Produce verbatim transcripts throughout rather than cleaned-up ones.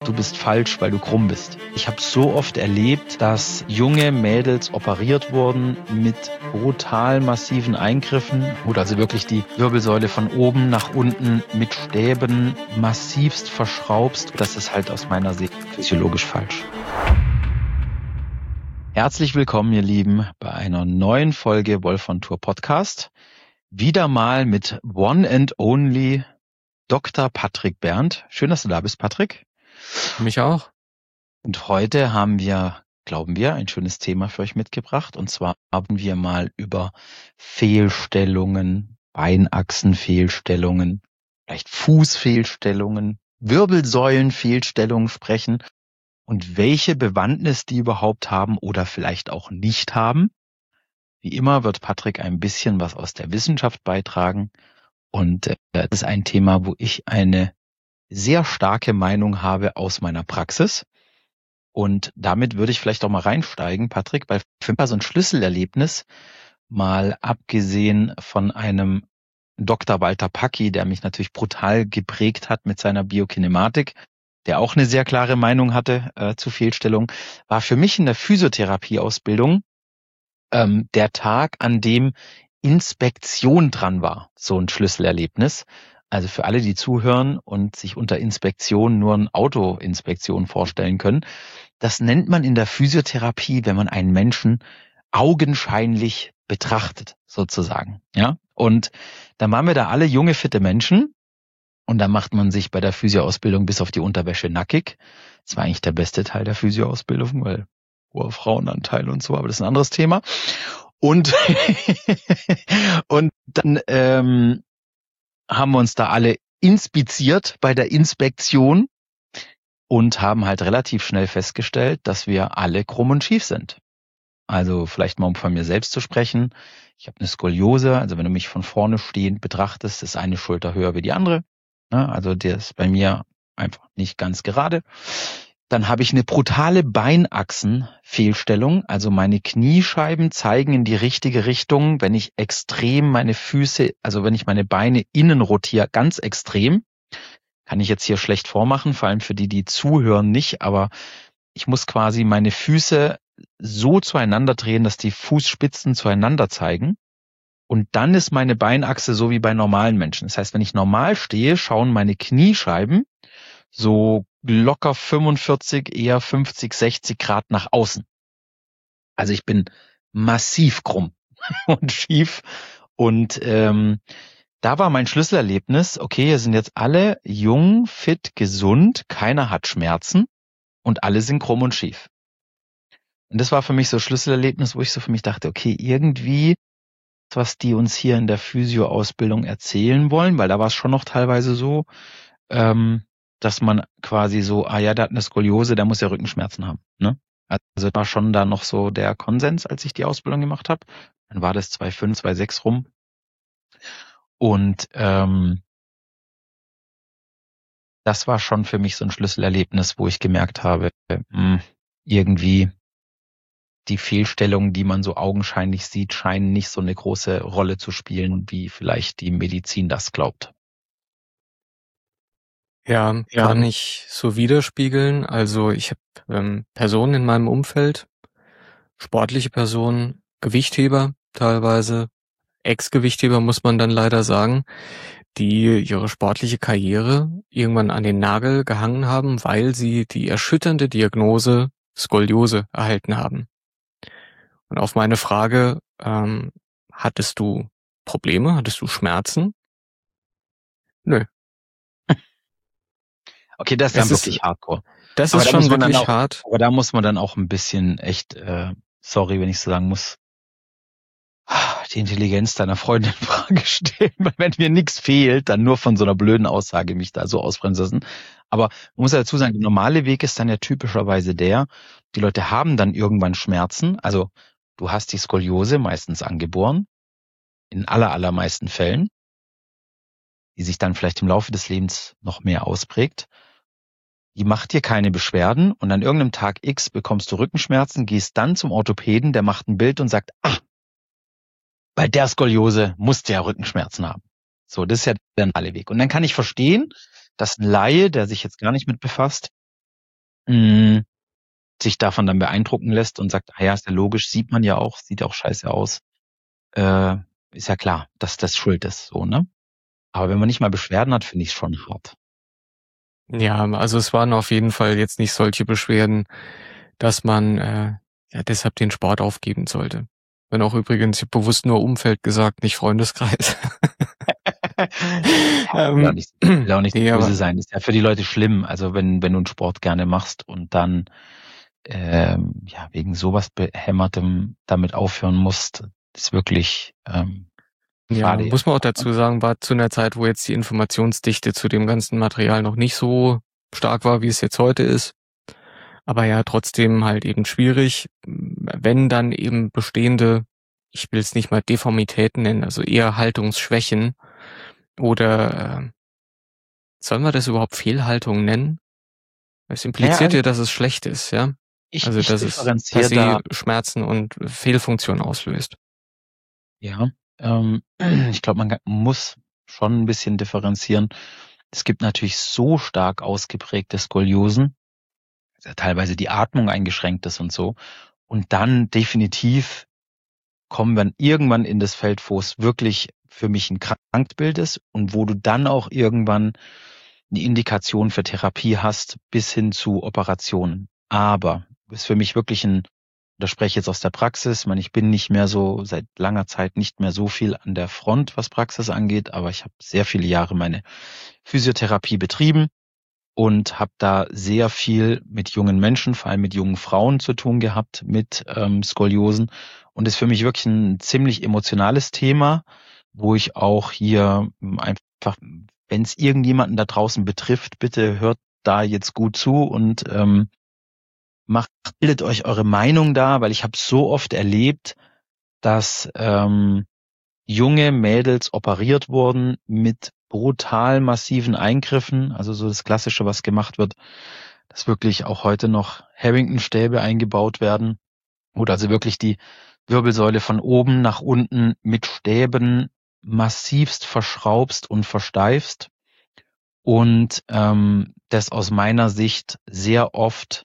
du bist falsch, weil du krumm bist. Ich habe so oft erlebt, dass junge Mädels operiert wurden mit brutal massiven Eingriffen, oder also wirklich die Wirbelsäule von oben nach unten mit Stäben massivst verschraubst. Das ist halt aus meiner Sicht physiologisch falsch. Herzlich willkommen, ihr Lieben, bei einer neuen Folge Wolf on Tour Podcast. Wieder mal mit One and Only Doktor Patrick Berndt. Schön, dass du da bist, Patrick. Mich auch. Und heute haben wir, glauben wir, ein schönes Thema für euch mitgebracht. Und zwar haben wir mal über Fehlstellungen, Beinachsenfehlstellungen, vielleicht Fußfehlstellungen, Wirbelsäulenfehlstellungen sprechen und welche Bewandtnis die überhaupt haben oder vielleicht auch nicht haben. Wie immer wird Patrick ein bisschen was aus der Wissenschaft beitragen. Und äh, das ist ein Thema, wo ich eine sehr starke Meinung habe aus meiner Praxis. Und damit würde ich vielleicht auch mal reinsteigen, Patrick, weil für mich war so ein Schlüsselerlebnis, mal abgesehen von einem Doktor Walter Packi, der mich natürlich brutal geprägt hat mit seiner Biokinematik, der auch eine sehr klare Meinung hatte äh, zu Fehlstellungen, war für mich in der Physiotherapieausbildung ähm, der Tag, an dem Inspektion dran war, so ein Schlüsselerlebnis. Also für alle, die zuhören und sich unter Inspektion nur eine Autoinspektion vorstellen können, das nennt man in der Physiotherapie, wenn man einen Menschen augenscheinlich betrachtet, sozusagen. Ja. Und dann waren wir da alle junge, fitte Menschen und da macht man sich bei der Physioausbildung bis auf die Unterwäsche nackig. Das war eigentlich der beste Teil der Physioausbildung, weil hoher Frauenanteil und so, aber das ist ein anderes Thema. Und, und dann ähm, haben wir uns da alle inspiziert bei der Inspektion und haben halt relativ schnell festgestellt, dass wir alle krumm und schief sind. Also vielleicht mal, um von mir selbst zu sprechen. Ich habe eine Skoliose, also wenn du mich von vorne stehend betrachtest, ist eine Schulter höher wie die andere. Also der ist bei mir einfach nicht ganz gerade. Dann habe ich eine brutale Beinachsenfehlstellung, also meine Kniescheiben zeigen in die richtige Richtung, wenn ich extrem meine Füße, also wenn ich meine Beine innen rotiere, ganz extrem. Kann ich jetzt hier schlecht vormachen, vor allem für die, die zuhören, nicht, aber ich muss quasi meine Füße so zueinander drehen, dass die Fußspitzen zueinander zeigen. Und dann ist meine Beinachse so wie bei normalen Menschen. Das heißt, wenn ich normal stehe, schauen meine Kniescheiben so locker fünfundvierzig, eher fünfzig, sechzig Grad nach außen. Also ich bin massiv krumm und schief. Und ähm, da war mein Schlüsselerlebnis, okay, wir sind jetzt alle jung, fit, gesund, keiner hat Schmerzen und alle sind krumm und schief. Und das war für mich so ein Schlüsselerlebnis, wo ich so für mich dachte, okay, irgendwie, was die uns hier in der Physio-Ausbildung erzählen wollen, weil da war es schon noch teilweise so, ähm, dass man quasi so, ah ja, der hat eine Skoliose, der muss ja Rückenschmerzen haben. Ne? Also war schon da noch so der Konsens, als ich die Ausbildung gemacht habe. Dann war das zwei Komma fünf, zwei Komma sechs rum. Und ähm, das war schon für mich so ein Schlüsselerlebnis, wo ich gemerkt habe, mh, irgendwie die Fehlstellungen, die man so augenscheinlich sieht, scheinen nicht so eine große Rolle zu spielen, wie vielleicht die Medizin das glaubt. Ja, Ja. kann ich so widerspiegeln. Also ich habe ähm, Personen in meinem Umfeld, sportliche Personen, Gewichtheber teilweise, Ex-Gewichtheber muss man dann leider sagen, die ihre sportliche Karriere irgendwann an den Nagel gehangen haben, weil sie die erschütternde Diagnose Skoliose erhalten haben. Und auf meine Frage, ähm, hattest du Probleme, hattest du Schmerzen? Nö. Okay, das ist Es dann ist- wirklich hardcore. Das Aber ist da schon muss man dann wirklich auch- hart. Aber da muss man dann auch ein bisschen echt, äh, sorry, wenn ich so sagen muss, die Intelligenz deiner Freundin in Frage stellen, weil wenn mir nichts fehlt, dann nur von so einer blöden Aussage mich da so ausbremsen lassen. Aber man muss ja dazu sagen, der normale Weg ist dann ja typischerweise der, die Leute haben dann irgendwann Schmerzen, also du hast die Skoliose meistens angeboren, in aller, allermeisten Fällen, die sich dann vielleicht im Laufe des Lebens noch mehr ausprägt. Die macht dir keine Beschwerden und an irgendeinem Tag X bekommst du Rückenschmerzen, gehst dann zum Orthopäden, der macht ein Bild und sagt, ah, bei der Skoliose musst du ja Rückenschmerzen haben. So, das ist ja der normale Weg. Und dann kann ich verstehen, dass ein Laie, der sich jetzt gar nicht mit befasst, mh, sich davon dann beeindrucken lässt und sagt, ah ja, ist ja logisch, sieht man ja auch, sieht ja auch scheiße aus, äh, ist ja klar, dass das schuld ist, so, ne? Aber wenn man nicht mal Beschwerden hat, finde ich es schon hart. Ja, also es waren auf jeden Fall jetzt nicht solche Beschwerden, dass man äh, ja deshalb den Sport aufgeben sollte. Wenn auch übrigens, ich hab bewusst nur Umfeld gesagt, nicht Freundeskreis. Ja, will auch ähm, nicht, will auch nicht nee, böse aber sein. Ist ja für die Leute schlimm. Also wenn, wenn du einen Sport gerne machst und dann ähm, ja wegen sowas Behämmertem damit aufhören musst, ist wirklich ähm, ja, schade muss man auch einfach, ne? dazu sagen, war zu einer Zeit, wo jetzt die Informationsdichte zu dem ganzen Material noch nicht so stark war, wie es jetzt heute ist. Aber ja, trotzdem halt eben schwierig, wenn dann eben bestehende, ich will es nicht mal Deformitäten nennen, also eher Haltungsschwächen oder äh, sollen wir das überhaupt Fehlhaltung nennen? Es Naja, impliziert also ja, dass es schlecht ist, ja? ich, Also, ich dass es per differenziere se da, Schmerzen und Fehlfunktion auslöst. ja, ähm, ich glaube, man muss schon ein bisschen differenzieren. Es gibt natürlich so stark ausgeprägte Skoliosen, dass ja teilweise die Atmung eingeschränkt ist und so. Und dann definitiv kommen wir irgendwann in das Feld, wo es wirklich für mich ein Krankbild ist und wo du dann auch irgendwann eine Indikation für Therapie hast bis hin zu Operationen. Aber ist für mich wirklich ein, da spreche ich jetzt aus der Praxis, ich meine, ich bin nicht mehr so, seit langer Zeit nicht mehr so viel an der Front, was Praxis angeht, aber ich habe sehr viele Jahre meine Physiotherapie betrieben und habe da sehr viel mit jungen Menschen, vor allem mit jungen Frauen zu tun gehabt mit ähm, Skoliosen und ist für mich wirklich ein ziemlich emotionales Thema, wo ich auch hier ähm, einfach, wenn es irgendjemanden da draußen betrifft, bitte hört da jetzt gut zu und ähm, macht, bildet euch eure Meinung da, weil ich habe so oft erlebt, dass ähm, junge Mädels operiert wurden mit brutal massiven Eingriffen, also so das Klassische, was gemacht wird, dass wirklich auch heute noch Harrington-Stäbe eingebaut werden oder also wirklich die Wirbelsäule von oben nach unten mit Stäben massivst verschraubst und versteifst und ähm, das aus meiner Sicht sehr oft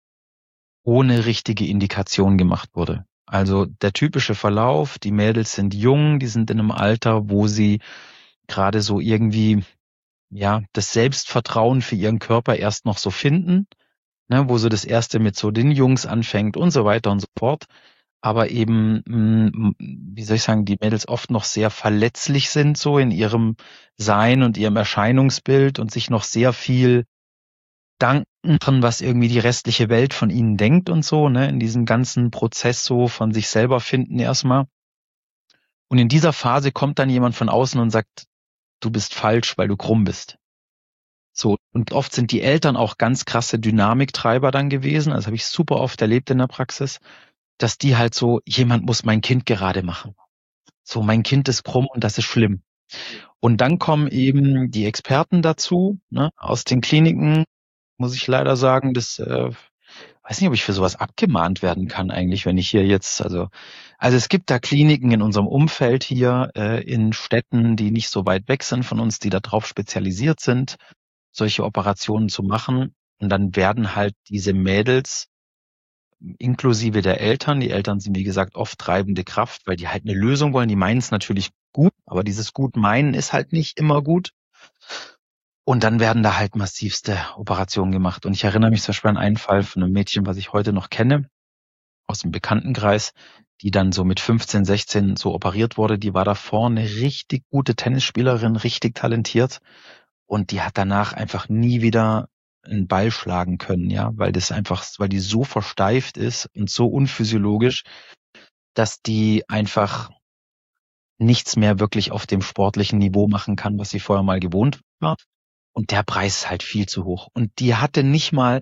ohne richtige Indikation gemacht wurde. Also der typische Verlauf, die Mädels sind jung, die sind in einem Alter, wo sie gerade so irgendwie, ja, das Selbstvertrauen für ihren Körper erst noch so finden, ne, wo so das erste mit so den Jungs anfängt und so weiter und so fort. Aber eben, mh, wie soll ich sagen, die Mädels oft noch sehr verletzlich sind so in ihrem Sein und ihrem Erscheinungsbild und sich noch sehr viel danken dran, was irgendwie die restliche Welt von ihnen denkt und so, ne, in diesem ganzen Prozess so von sich selber finden erstmal. Und in dieser Phase kommt dann jemand von außen und sagt, du bist falsch, weil du krumm bist. So. Und oft sind die Eltern auch ganz krasse Dynamiktreiber dann gewesen. Das habe ich super oft erlebt in der Praxis, dass die halt so, jemand muss mein Kind gerade machen. So, mein Kind ist krumm und das ist schlimm. Und dann kommen eben die Experten dazu, ne, aus den Kliniken, muss ich leider sagen, das äh, weiß nicht, ob ich für sowas abgemahnt werden kann eigentlich, wenn ich hier jetzt, also, also es gibt da Kliniken in unserem Umfeld hier äh, in Städten, die nicht so weit weg sind von uns, die darauf spezialisiert sind, solche Operationen zu machen. Und dann werden halt diese Mädels inklusive der Eltern, die Eltern sind wie gesagt oft treibende Kraft, weil die halt eine Lösung wollen, die meinen es natürlich gut, aber dieses gut meinen ist halt nicht immer gut. Und dann werden da halt massivste Operationen gemacht. Und ich erinnere mich zum Beispiel an einen Fall von einem Mädchen, was ich heute noch kenne, aus dem Bekanntenkreis, die dann so mit fünfzehn, sechzehn so operiert wurde. Die war davor eine richtig gute Tennisspielerin, richtig talentiert. Und die hat danach einfach nie wieder einen Ball schlagen können, ja, weil das einfach, weil die so versteift ist und so unphysiologisch, dass die einfach nichts mehr wirklich auf dem sportlichen Niveau machen kann, was sie vorher mal gewohnt war. Und der Preis ist halt viel zu hoch. Und die hatte nicht mal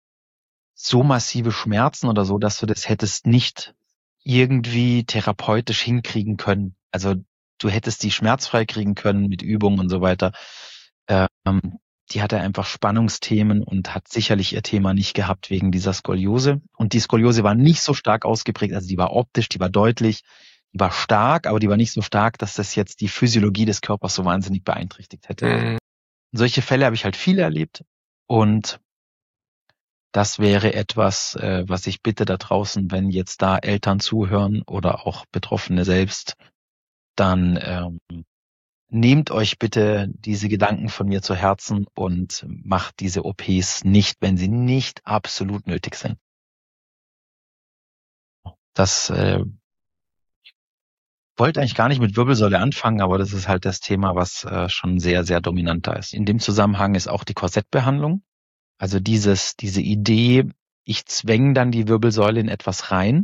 so massive Schmerzen oder so, dass du das hättest nicht irgendwie therapeutisch hinkriegen können. Also du hättest die schmerzfrei kriegen können mit Übungen und so weiter. Ähm, die hatte einfach Spannungsthemen und hat sicherlich ihr Thema nicht gehabt wegen dieser Skoliose. Und die Skoliose war nicht so stark ausgeprägt, also die war optisch, die war deutlich, die war stark, aber die war nicht so stark, dass das jetzt die Physiologie des Körpers so wahnsinnig beeinträchtigt hätte. Mhm. Solche Fälle habe ich halt viele erlebt und Das wäre etwas, äh, was ich bitte da draußen, wenn jetzt da Eltern zuhören oder auch Betroffene selbst, dann ähm, nehmt euch bitte diese Gedanken von mir zu Herzen und macht diese O Ps nicht, wenn sie nicht absolut nötig sind. Das äh, wollte eigentlich gar nicht mit Wirbelsäule anfangen, aber das ist halt das Thema, was äh, schon sehr, sehr dominant da ist. In dem Zusammenhang ist auch die Korsettbehandlung. Also dieses, diese Idee, ich zwänge dann die Wirbelsäule in etwas rein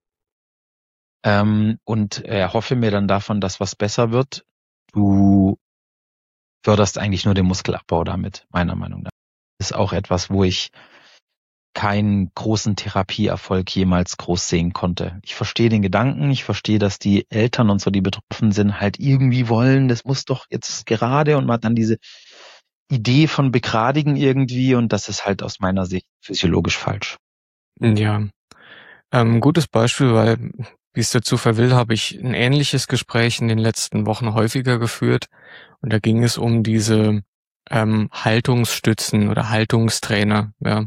ähm, und erhoffe mir dann davon, dass was besser wird. Du förderst eigentlich nur den Muskelabbau damit, meiner Meinung nach. Das ist auch etwas, wo ich keinen großen Therapieerfolg jemals groß sehen konnte. Ich verstehe den Gedanken, ich verstehe, dass die Eltern und so, die betroffen sind, halt irgendwie wollen, das muss doch jetzt gerade, und man hat dann diese Idee von begradigen irgendwie, und das ist halt aus meiner Sicht physiologisch falsch. Ja, ähm, gutes Beispiel, weil, wie es der Zufall will, habe ich ein ähnliches Gespräch in den letzten Wochen häufiger geführt, und da ging es um diese ähm, Haltungsstützen oder Haltungstrainer, ja.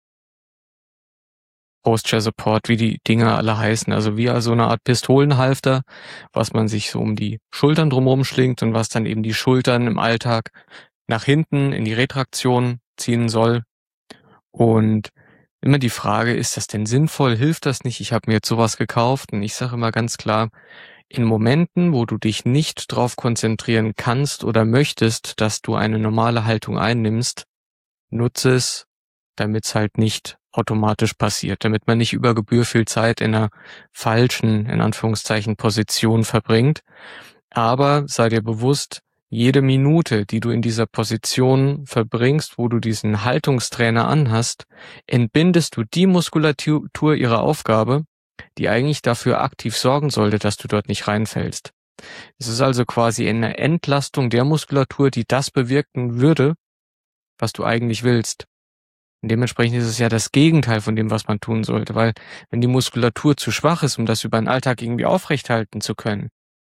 Posture Support, wie die Dinger alle heißen, also wie so eine Art Pistolenhalfter, was man sich so um die Schultern drumherum schlingt und was dann eben die Schultern im Alltag nach hinten in die Retraktion ziehen soll. Und immer die Frage, ist das denn sinnvoll? Hilft das nicht? Ich habe mir jetzt sowas gekauft, und ich sage immer ganz klar, in Momenten, wo du dich nicht darauf konzentrieren kannst oder möchtest, dass du eine normale Haltung einnimmst, nutze es, damit es halt nicht automatisch passiert, damit man nicht über Gebühr viel Zeit in einer falschen, in Anführungszeichen, Position verbringt. Aber sei dir bewusst, jede Minute, die du in dieser Position verbringst, wo du diesen Haltungstrainer anhast, entbindest du die Muskulatur ihrer Aufgabe, die eigentlich dafür aktiv sorgen sollte, dass du dort nicht reinfällst. Es ist also quasi eine Entlastung der Muskulatur, die das bewirken würde, was du eigentlich willst. Und dementsprechend ist es ja das Gegenteil von dem, was man tun sollte, weil wenn die Muskulatur zu schwach ist, um das über den Alltag irgendwie aufrechthalten zu können,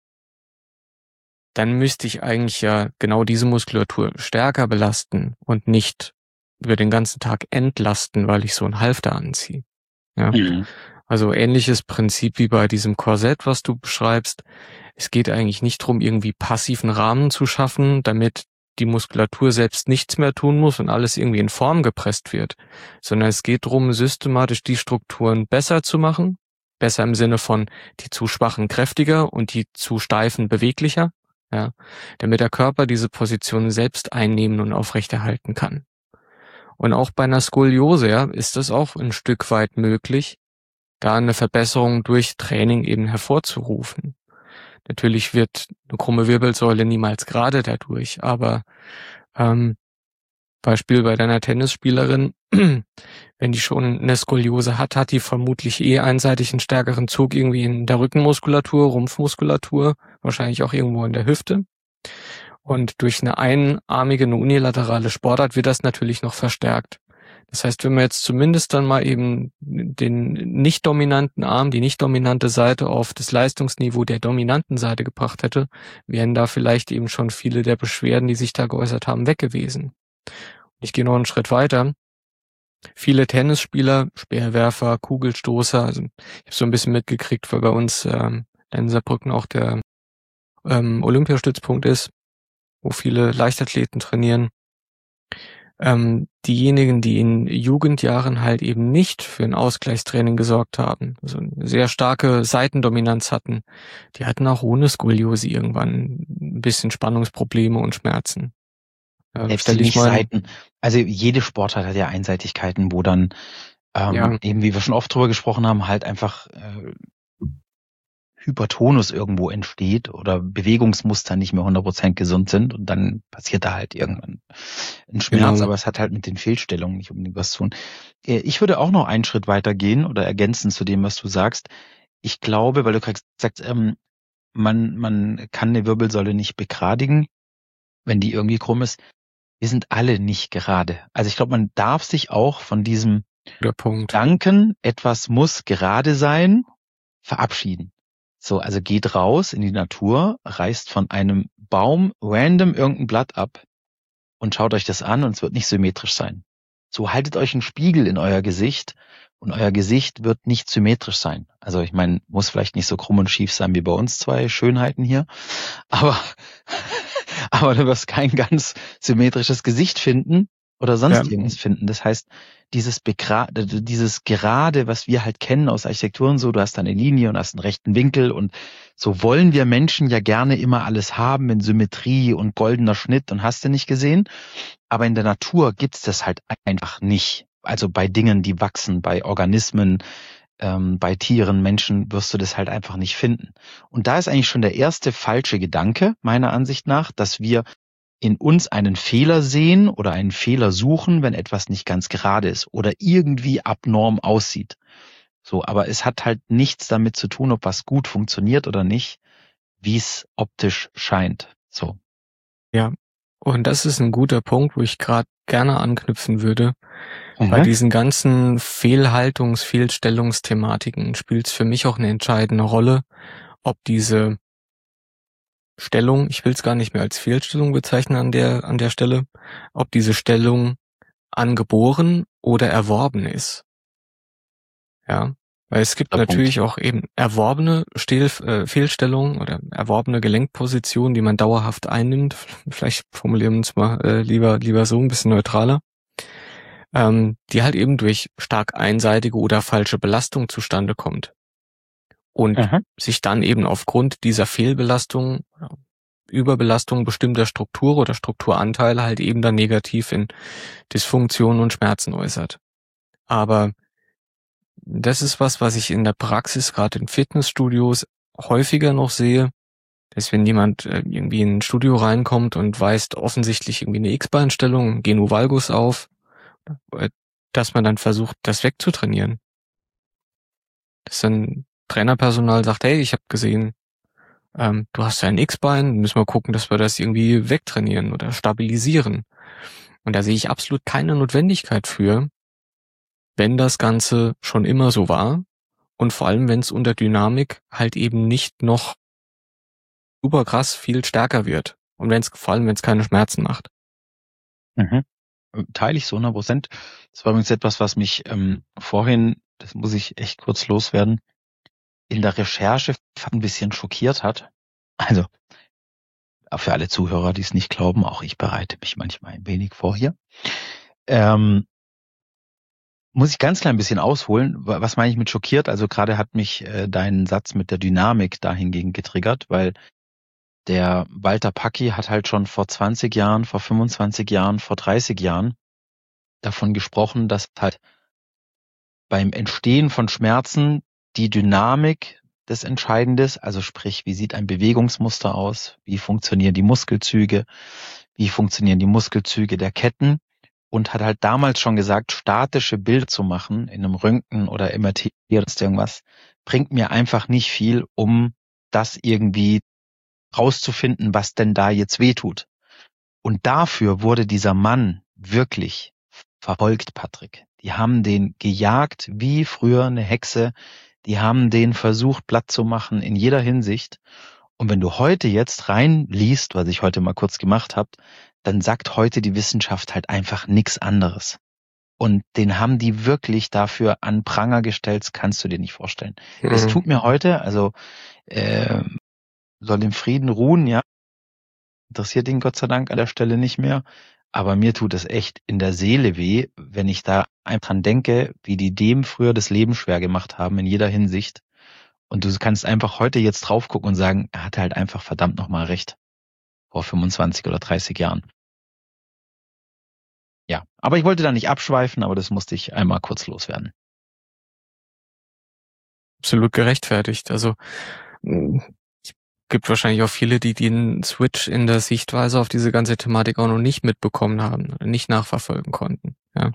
dann müsste ich eigentlich ja genau diese Muskulatur stärker belasten und nicht über den ganzen Tag entlasten, weil ich so einen Halfter anziehe. Ja. Mhm. Also ähnliches Prinzip wie bei diesem Korsett, was du beschreibst. Es geht eigentlich nicht darum, irgendwie passiven Rahmen zu schaffen, damit die Muskulatur selbst nichts mehr tun muss und alles irgendwie in Form gepresst wird, sondern es geht darum, systematisch die Strukturen besser zu machen, besser im Sinne von die zu schwachen kräftiger und die zu steifen beweglicher, ja, damit der Körper diese Position selbst einnehmen und aufrechterhalten kann. Und auch bei einer Skoliose, ja, ist es auch ein Stück weit möglich, da eine Verbesserung durch Training eben hervorzurufen. Natürlich wird eine krumme Wirbelsäule niemals gerade dadurch, aber ähm, Beispiel bei deiner Tennisspielerin, wenn die schon eine Skoliose hat, hat die vermutlich eh einseitig einen stärkeren Zug irgendwie in der Rückenmuskulatur, Rumpfmuskulatur, wahrscheinlich auch irgendwo in der Hüfte. Und durch eine einarmige, eine unilaterale Sportart wird das natürlich noch verstärkt. Das heißt, wenn man jetzt zumindest dann mal eben den nicht dominanten Arm, die nicht dominante Seite auf das Leistungsniveau der dominanten Seite gebracht hätte, wären da vielleicht eben schon viele der Beschwerden, die sich da geäußert haben, weg gewesen. Ich gehe noch einen Schritt weiter. Viele Tennisspieler, Speerwerfer, Kugelstoßer, also ich habe so ein bisschen mitgekriegt, weil bei uns ähm, in Saarbrücken auch der ähm, Olympiastützpunkt ist, wo viele Leichtathleten trainieren. Ähm, diejenigen, die in Jugendjahren halt eben nicht für ein Ausgleichstraining gesorgt haben, also eine sehr starke Seitendominanz hatten, die hatten auch ohne Skoliose irgendwann ein bisschen Spannungsprobleme und Schmerzen. Ja, Selbst die nicht Seiten. Also jede Sportart hat ja Einseitigkeiten, wo dann ähm, ja. eben, wie wir schon oft drüber gesprochen haben, halt einfach äh, Hypertonus irgendwo entsteht oder Bewegungsmuster nicht mehr hundert Prozent gesund sind, und dann passiert da halt irgendwann ein Schmerz, genau. Aber es hat halt mit den Fehlstellungen nicht unbedingt was zu tun. Ich würde auch noch einen Schritt weiter gehen oder ergänzen zu dem, was du sagst. Ich glaube, weil du gerade sagst, ähm, man, man kann eine Wirbelsäule nicht begradigen, wenn die irgendwie krumm ist. Wir sind alle nicht gerade. Also ich glaube, man darf sich auch von diesem Gedanken, etwas muss gerade sein, verabschieden. So, also geht raus in die Natur, reißt von einem Baum random irgendein Blatt ab und schaut euch das an, und es wird nicht symmetrisch sein. So haltet euch einen Spiegel in euer Gesicht und euer Gesicht wird nicht symmetrisch sein. Also ich meine, muss vielleicht nicht so krumm und schief sein wie bei uns zwei Schönheiten hier, aber, aber du wirst kein ganz symmetrisches Gesicht finden oder sonst Ja. irgendwas finden. Das heißt, dieses Begra dieses Gerade, was wir halt kennen aus Architektur und so, du hast eine Linie und hast einen rechten Winkel und so wollen wir Menschen ja gerne immer alles haben in Symmetrie und goldener Schnitt und hast du nicht gesehen. Aber in der Natur gibt's das halt einfach nicht. Also bei Dingen, die wachsen, bei Organismen, ähm, bei Tieren, Menschen wirst du das halt einfach nicht finden. Und da ist eigentlich schon der erste falsche Gedanke, meiner Ansicht nach, dass wir in uns einen Fehler sehen oder einen Fehler suchen, wenn etwas nicht ganz gerade ist oder irgendwie abnorm aussieht. So, aber es hat halt nichts damit zu tun, ob was gut funktioniert oder nicht, wie es optisch scheint. So. Ja. Und das ist ein guter Punkt, wo ich gerade gerne anknüpfen würde. Mhm. Bei diesen ganzen Fehlhaltungs-, Fehlstellungsthematiken spielt es für mich auch eine entscheidende Rolle, ob diese Stellung, ich will es gar nicht mehr als Fehlstellung bezeichnen an der an der Stelle, ob diese Stellung angeboren oder erworben ist. Ja, weil es gibt Der natürlich auch eben erworbene Stehl, äh, Fehlstellungen oder erworbene Gelenkpositionen, die man dauerhaft einnimmt. Vielleicht formulieren wir uns mal äh, lieber lieber so ein bisschen neutraler, ähm, die halt eben durch stark einseitige oder falsche Belastung zustande kommt und Mhm. sich dann eben aufgrund dieser Fehlbelastung, Überbelastung bestimmter Struktur oder Strukturanteile halt eben dann negativ in Dysfunktionen und Schmerzen äußert. Aber das ist was, was ich in der Praxis, gerade in Fitnessstudios, häufiger noch sehe, dass wenn jemand äh, irgendwie in ein Studio reinkommt und weist offensichtlich irgendwie eine X-Beinstellung, einen Genu valgus auf, äh, dass man dann versucht, das wegzutrainieren. Dass dann Trainerpersonal sagt, hey, ich habe gesehen, ähm, du hast ja ein X-Bein, müssen wir gucken, dass wir das irgendwie wegtrainieren oder stabilisieren. Und da sehe ich absolut keine Notwendigkeit für, wenn das Ganze schon immer so war und vor allem, wenn es unter Dynamik halt eben nicht noch super krass viel stärker wird und wenn es vor allem, wenn es keine Schmerzen macht. Mhm. Teile ich so hundert Prozent. Das war übrigens etwas, was mich ähm, vorhin, das muss ich echt kurz loswerden, in der Recherche ein bisschen schockiert hat. Also für alle Zuhörer, die es nicht glauben, auch ich bereite mich manchmal ein wenig vor hier. Ähm, muss ich ganz klein bisschen ausholen. Was meine ich mit schockiert? Also gerade hat mich äh, dein Satz mit der Dynamik dahingegen getriggert, weil der Walter Packi hat halt schon vor zwanzig Jahren, vor fünfundzwanzig Jahren, vor dreißig Jahren davon gesprochen, dass halt beim Entstehen von Schmerzen die Dynamik des Entscheidendes, also sprich, wie sieht ein Bewegungsmuster aus, wie funktionieren die Muskelzüge, wie funktionieren die Muskelzüge der Ketten und hat halt damals schon gesagt, statische Bilder zu machen in einem Röntgen oder M R T oder irgendwas, bringt mir einfach nicht viel, um das irgendwie rauszufinden, was denn da jetzt wehtut. Und dafür wurde dieser Mann wirklich verfolgt, Patrick. Die haben den gejagt wie früher eine Hexe. Die haben den versucht, platt zu machen in jeder Hinsicht. Und wenn du heute jetzt reinliest, was ich heute mal kurz gemacht habe, dann sagt heute die Wissenschaft halt einfach nichts anderes. Und den haben die wirklich dafür an Pranger gestellt, das kannst du dir nicht vorstellen. Mhm. Es tut mir heute, also äh, soll im Frieden ruhen, ja, interessiert ihn Gott sei Dank an der Stelle nicht mehr. Aber mir tut es echt in der Seele weh, wenn ich da einfach dran denke, wie die dem früher das Leben schwer gemacht haben in jeder Hinsicht. Und du kannst einfach heute jetzt drauf gucken und sagen, er hatte halt einfach verdammt nochmal recht. Vor fünfundzwanzig oder dreißig Jahren. Ja, aber ich wollte da nicht abschweifen, aber das musste ich einmal kurz loswerden. Absolut gerechtfertigt. Also es gibt wahrscheinlich auch viele, die den Switch in der Sichtweise auf diese ganze Thematik auch noch nicht mitbekommen haben, nicht nachverfolgen konnten. Ja.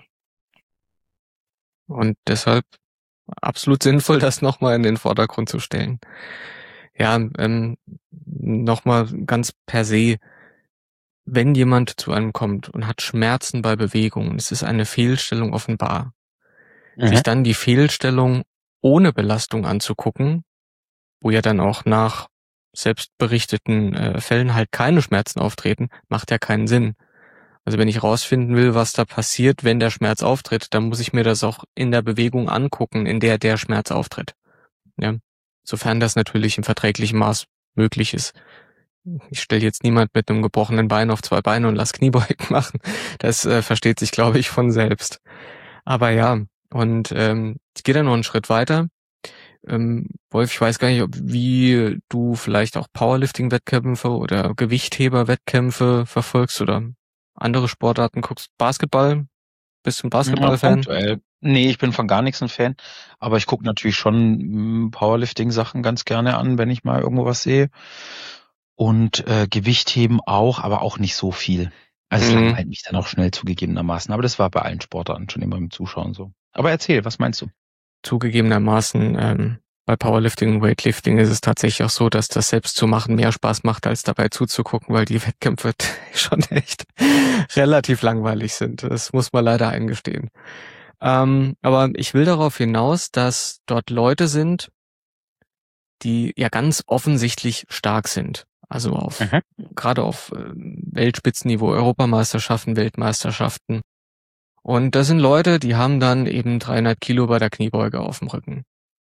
Und deshalb absolut sinnvoll, das nochmal in den Vordergrund zu stellen. Ja, ähm, nochmal ganz per se, wenn jemand zu einem kommt und hat Schmerzen bei Bewegungen, es ist eine Fehlstellung offenbar, mhm. sich dann die Fehlstellung ohne Belastung anzugucken, wo ja dann auch nach selbst berichteten äh, Fällen halt keine Schmerzen auftreten, macht ja keinen Sinn. Also wenn ich rausfinden will, was da passiert, wenn der Schmerz auftritt, dann muss ich mir das auch in der Bewegung angucken, in der der Schmerz auftritt. Ja, sofern das natürlich im verträglichen Maß möglich ist. Ich stelle jetzt niemand mit einem gebrochenen Bein auf zwei Beine und lass Kniebeugen machen. Das äh, versteht sich, glaube ich, von selbst. Aber ja, und ähm, ich gehe da noch einen Schritt weiter. Ähm, Wolf, ich weiß gar nicht, ob wie du vielleicht auch Powerlifting-Wettkämpfe oder Gewichtheber-Wettkämpfe verfolgst oder andere Sportarten guckst. Basketball? Bist du ein Ja, Basketball-Fan? punktuell. Nee, ich bin von gar nichts ein Fan, aber ich gucke natürlich schon mm, Powerlifting-Sachen ganz gerne an, wenn ich mal irgendwo was sehe. Und äh, Gewichtheben auch, aber auch nicht so viel. Also es Mhm. langweilt mich dann auch schnell zugegebenermaßen, aber das war bei allen Sportarten schon immer im Zuschauen so. Aber erzähl, was meinst du? Zugegebenermaßen, ähm, bei Powerlifting und Weightlifting ist es tatsächlich auch so, dass das selbst zu machen mehr Spaß macht, als dabei zuzugucken, weil die Wettkämpfe schon echt relativ langweilig sind. Das muss man leider eingestehen. Ähm, aber ich will darauf hinaus, dass dort Leute sind, die ja ganz offensichtlich stark sind. Also auf, Mhm. gerade auf äh, Weltspitzenniveau, Europameisterschaften, Weltmeisterschaften. Und das sind Leute, die haben dann eben dreihundert Kilo bei der Kniebeuge auf dem Rücken.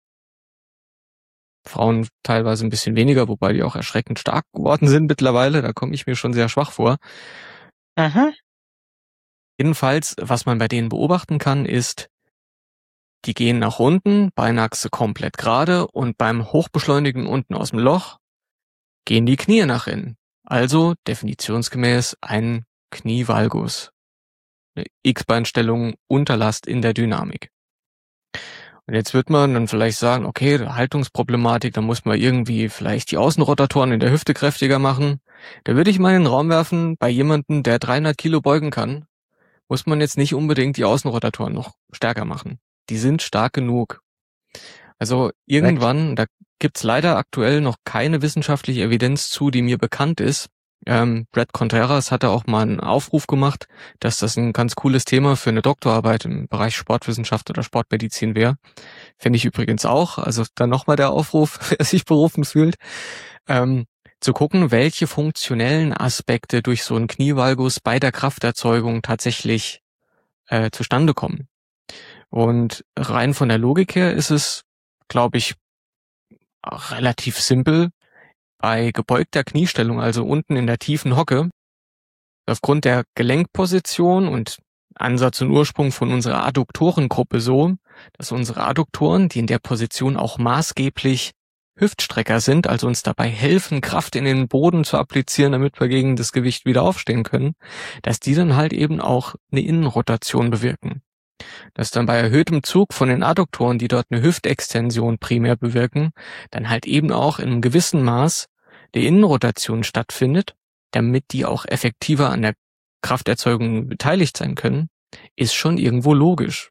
Frauen teilweise ein bisschen weniger, wobei die auch erschreckend stark geworden sind mittlerweile. Da komme ich mir schon sehr schwach vor. Mhm. Jedenfalls, was man bei denen beobachten kann, ist, die gehen nach unten, Beinachse komplett gerade und beim Hochbeschleunigen unten aus dem Loch gehen die Knie nach innen. Also definitionsgemäß ein Knievalgus. Eine X-Beinstellung, Unterlast in der Dynamik. Und jetzt wird man dann vielleicht sagen, okay, Haltungsproblematik, da muss man irgendwie vielleicht die Außenrotatoren in der Hüfte kräftiger machen. Da würde ich mal in den Raum werfen, bei jemandem, der dreihundert Kilo beugen kann, muss man jetzt nicht unbedingt die Außenrotatoren noch stärker machen. Die sind stark genug. Also Korrekt. irgendwann, da gibt's leider aktuell noch keine wissenschaftliche Evidenz zu, die mir bekannt ist. Ähm, Brad Contreras hatte auch mal einen Aufruf gemacht, dass das ein ganz cooles Thema für eine Doktorarbeit im Bereich Sportwissenschaft oder Sportmedizin wäre. Finde ich übrigens auch. Also dann nochmal der Aufruf, wer sich berufen fühlt, ähm, zu gucken, welche funktionellen Aspekte durch so einen Knievalgus bei der Krafterzeugung tatsächlich äh, zustande kommen. Und rein von der Logik her ist es, glaube ich, relativ simpel. Bei gebeugter Kniestellung, also unten in der tiefen Hocke, aufgrund der Gelenkposition und Ansatz und Ursprung von unserer Adduktorengruppe so, dass unsere Adduktoren, die in der Position auch maßgeblich Hüftstrecker sind, also uns dabei helfen, Kraft in den Boden zu applizieren, damit wir gegen das Gewicht wieder aufstehen können, dass die dann halt eben auch eine Innenrotation bewirken. Dass dann bei erhöhtem Zug von den Adduktoren, die dort eine Hüftextension primär bewirken, dann halt eben auch in einem gewissen Maß die Innenrotation stattfindet, damit die auch effektiver an der Krafterzeugung beteiligt sein können, ist schon irgendwo logisch.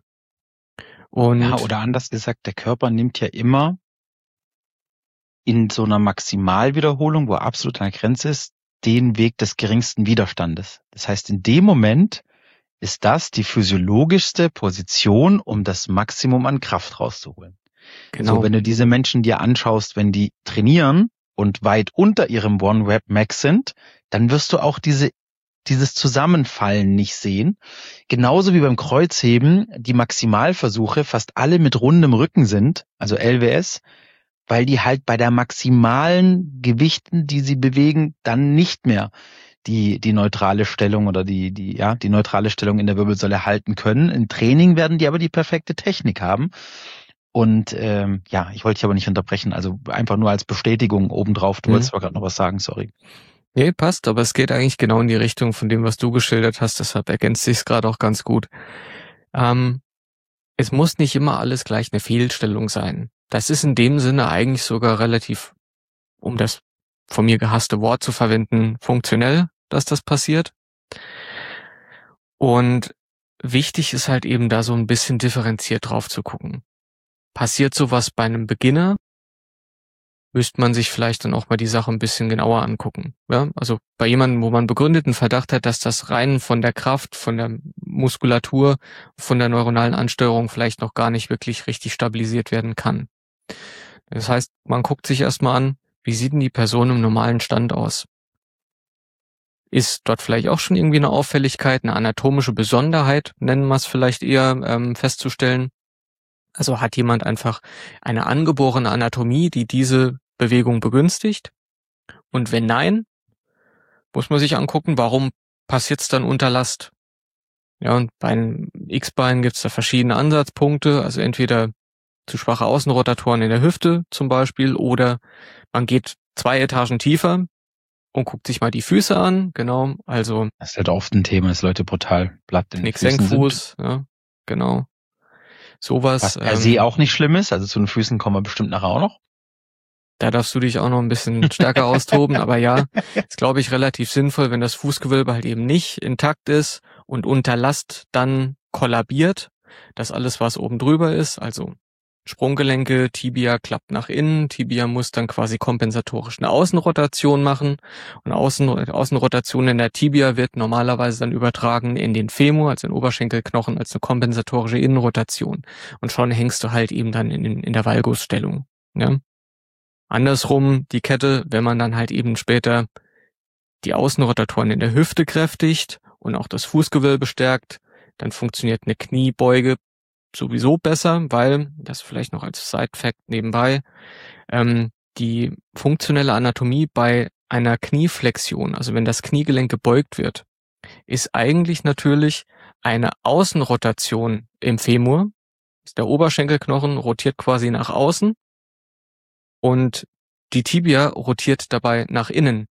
Ja, Und oder anders gesagt, der Körper nimmt ja immer in so einer Maximalwiederholung, wo er absolut an der Grenze ist, den Weg des geringsten Widerstandes. Das heißt, in dem Moment ist das die physiologischste Position, um das Maximum an Kraft rauszuholen. So, genau, wenn du diese Menschen dir anschaust, wenn die trainieren und weit unter ihrem One-Rep-Max sind, dann wirst du auch diese dieses Zusammenfallen nicht sehen. Genauso wie beim Kreuzheben die Maximalversuche fast alle mit rundem Rücken sind, also L W S, weil die halt bei der maximalen Gewichten, die sie bewegen, dann nicht mehr die die neutrale Stellung oder die die ja die neutrale Stellung in der Wirbelsäule halten können. Im Training werden die aber die perfekte Technik haben. Und ähm, ja, ich wollte dich aber nicht unterbrechen, also einfach nur als Bestätigung obendrauf. Du wolltest hm. aber gerade noch was sagen, sorry. Nee, passt, aber es geht eigentlich genau in die Richtung von dem, was du geschildert hast, deshalb ergänzt sich es gerade auch ganz gut. Ähm, es muss nicht immer alles gleich eine Fehlstellung sein. Das ist in dem Sinne eigentlich sogar relativ, um das von mir gehasste Wort zu verwenden, funktionell, dass das passiert. Und wichtig ist halt eben da so ein bisschen differenziert drauf zu gucken. Passiert sowas bei einem Beginner, müsste man sich vielleicht dann auch mal die Sache ein bisschen genauer angucken. Ja, also bei jemandem, wo man begründeten Verdacht hat, dass das rein von der Kraft, von der Muskulatur, von der neuronalen Ansteuerung vielleicht noch gar nicht wirklich richtig stabilisiert werden kann. Das heißt, man guckt sich erstmal an, wie sieht denn die Person im normalen Stand aus? ist dort vielleicht auch schon irgendwie eine Auffälligkeit, eine anatomische Besonderheit, nennen wir es vielleicht eher, ähm, festzustellen. Also hat jemand einfach eine angeborene Anatomie, die diese Bewegung begünstigt? Und wenn nein, muss man sich angucken, warum passiert's dann unter Last? Ja, und bei einem X-Bein gibt's da verschiedene Ansatzpunkte, also entweder zu schwache Außenrotatoren in der Hüfte zum Beispiel, oder man geht zwei Etagen tiefer und guckt sich mal die Füße an, genau, also Das ist halt oft ein Thema, dass Leute brutal platt in den Füßen sind. Knick-Senkfuß, ja, genau. Sowas. Was per ähm, se auch nicht schlimm ist, also zu den Füßen kommen wir bestimmt nachher auch noch. Da darfst du dich auch noch ein bisschen stärker austoben, aber ja, ist, glaube ich, relativ sinnvoll, wenn das Fußgewölbe halt eben nicht intakt ist und unter Last dann kollabiert, dass alles, was oben drüber ist, also Sprunggelenke, Tibia klappt nach innen, Tibia muss dann quasi kompensatorisch eine Außenrotation machen und Außen, Außenrotation in der Tibia wird normalerweise dann übertragen in den Femur, also den Oberschenkelknochen, als eine kompensatorische Innenrotation und schon hängst du halt eben dann in, in der Valgusstellung, ja. Andersrum die Kette, wenn man dann halt eben später die Außenrotatoren in der Hüfte kräftigt und auch das Fußgewölbe stärkt, dann funktioniert eine Kniebeuge sowieso besser, weil, das vielleicht noch als Side-Fact nebenbei, ähm, die funktionelle Anatomie bei einer Knieflexion, also wenn das Kniegelenk gebeugt wird, ist eigentlich natürlich eine Außenrotation im Femur. Der Oberschenkelknochen rotiert quasi nach außen und die Tibia rotiert dabei nach innen.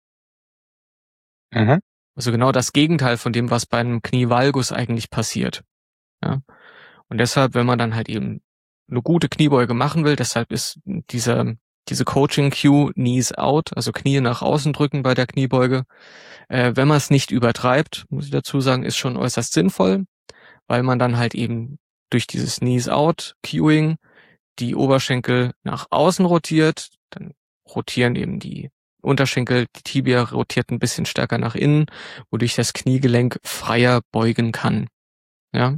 Mhm. Also genau das Gegenteil von dem, was bei einem Knievalgus eigentlich passiert. Ja. Und deshalb, wenn man dann halt eben eine gute Kniebeuge machen will, deshalb ist dieser, diese Coaching-Cue Knees out, also Knie nach außen drücken bei der Kniebeuge. Äh, wenn man es nicht übertreibt, muss ich dazu sagen, ist schon äußerst sinnvoll, weil man dann halt eben durch dieses Knees out Cueing die Oberschenkel nach außen rotiert, dann rotieren eben die Unterschenkel, die Tibia rotiert ein bisschen stärker nach innen, wodurch das Kniegelenk freier beugen kann. Ja,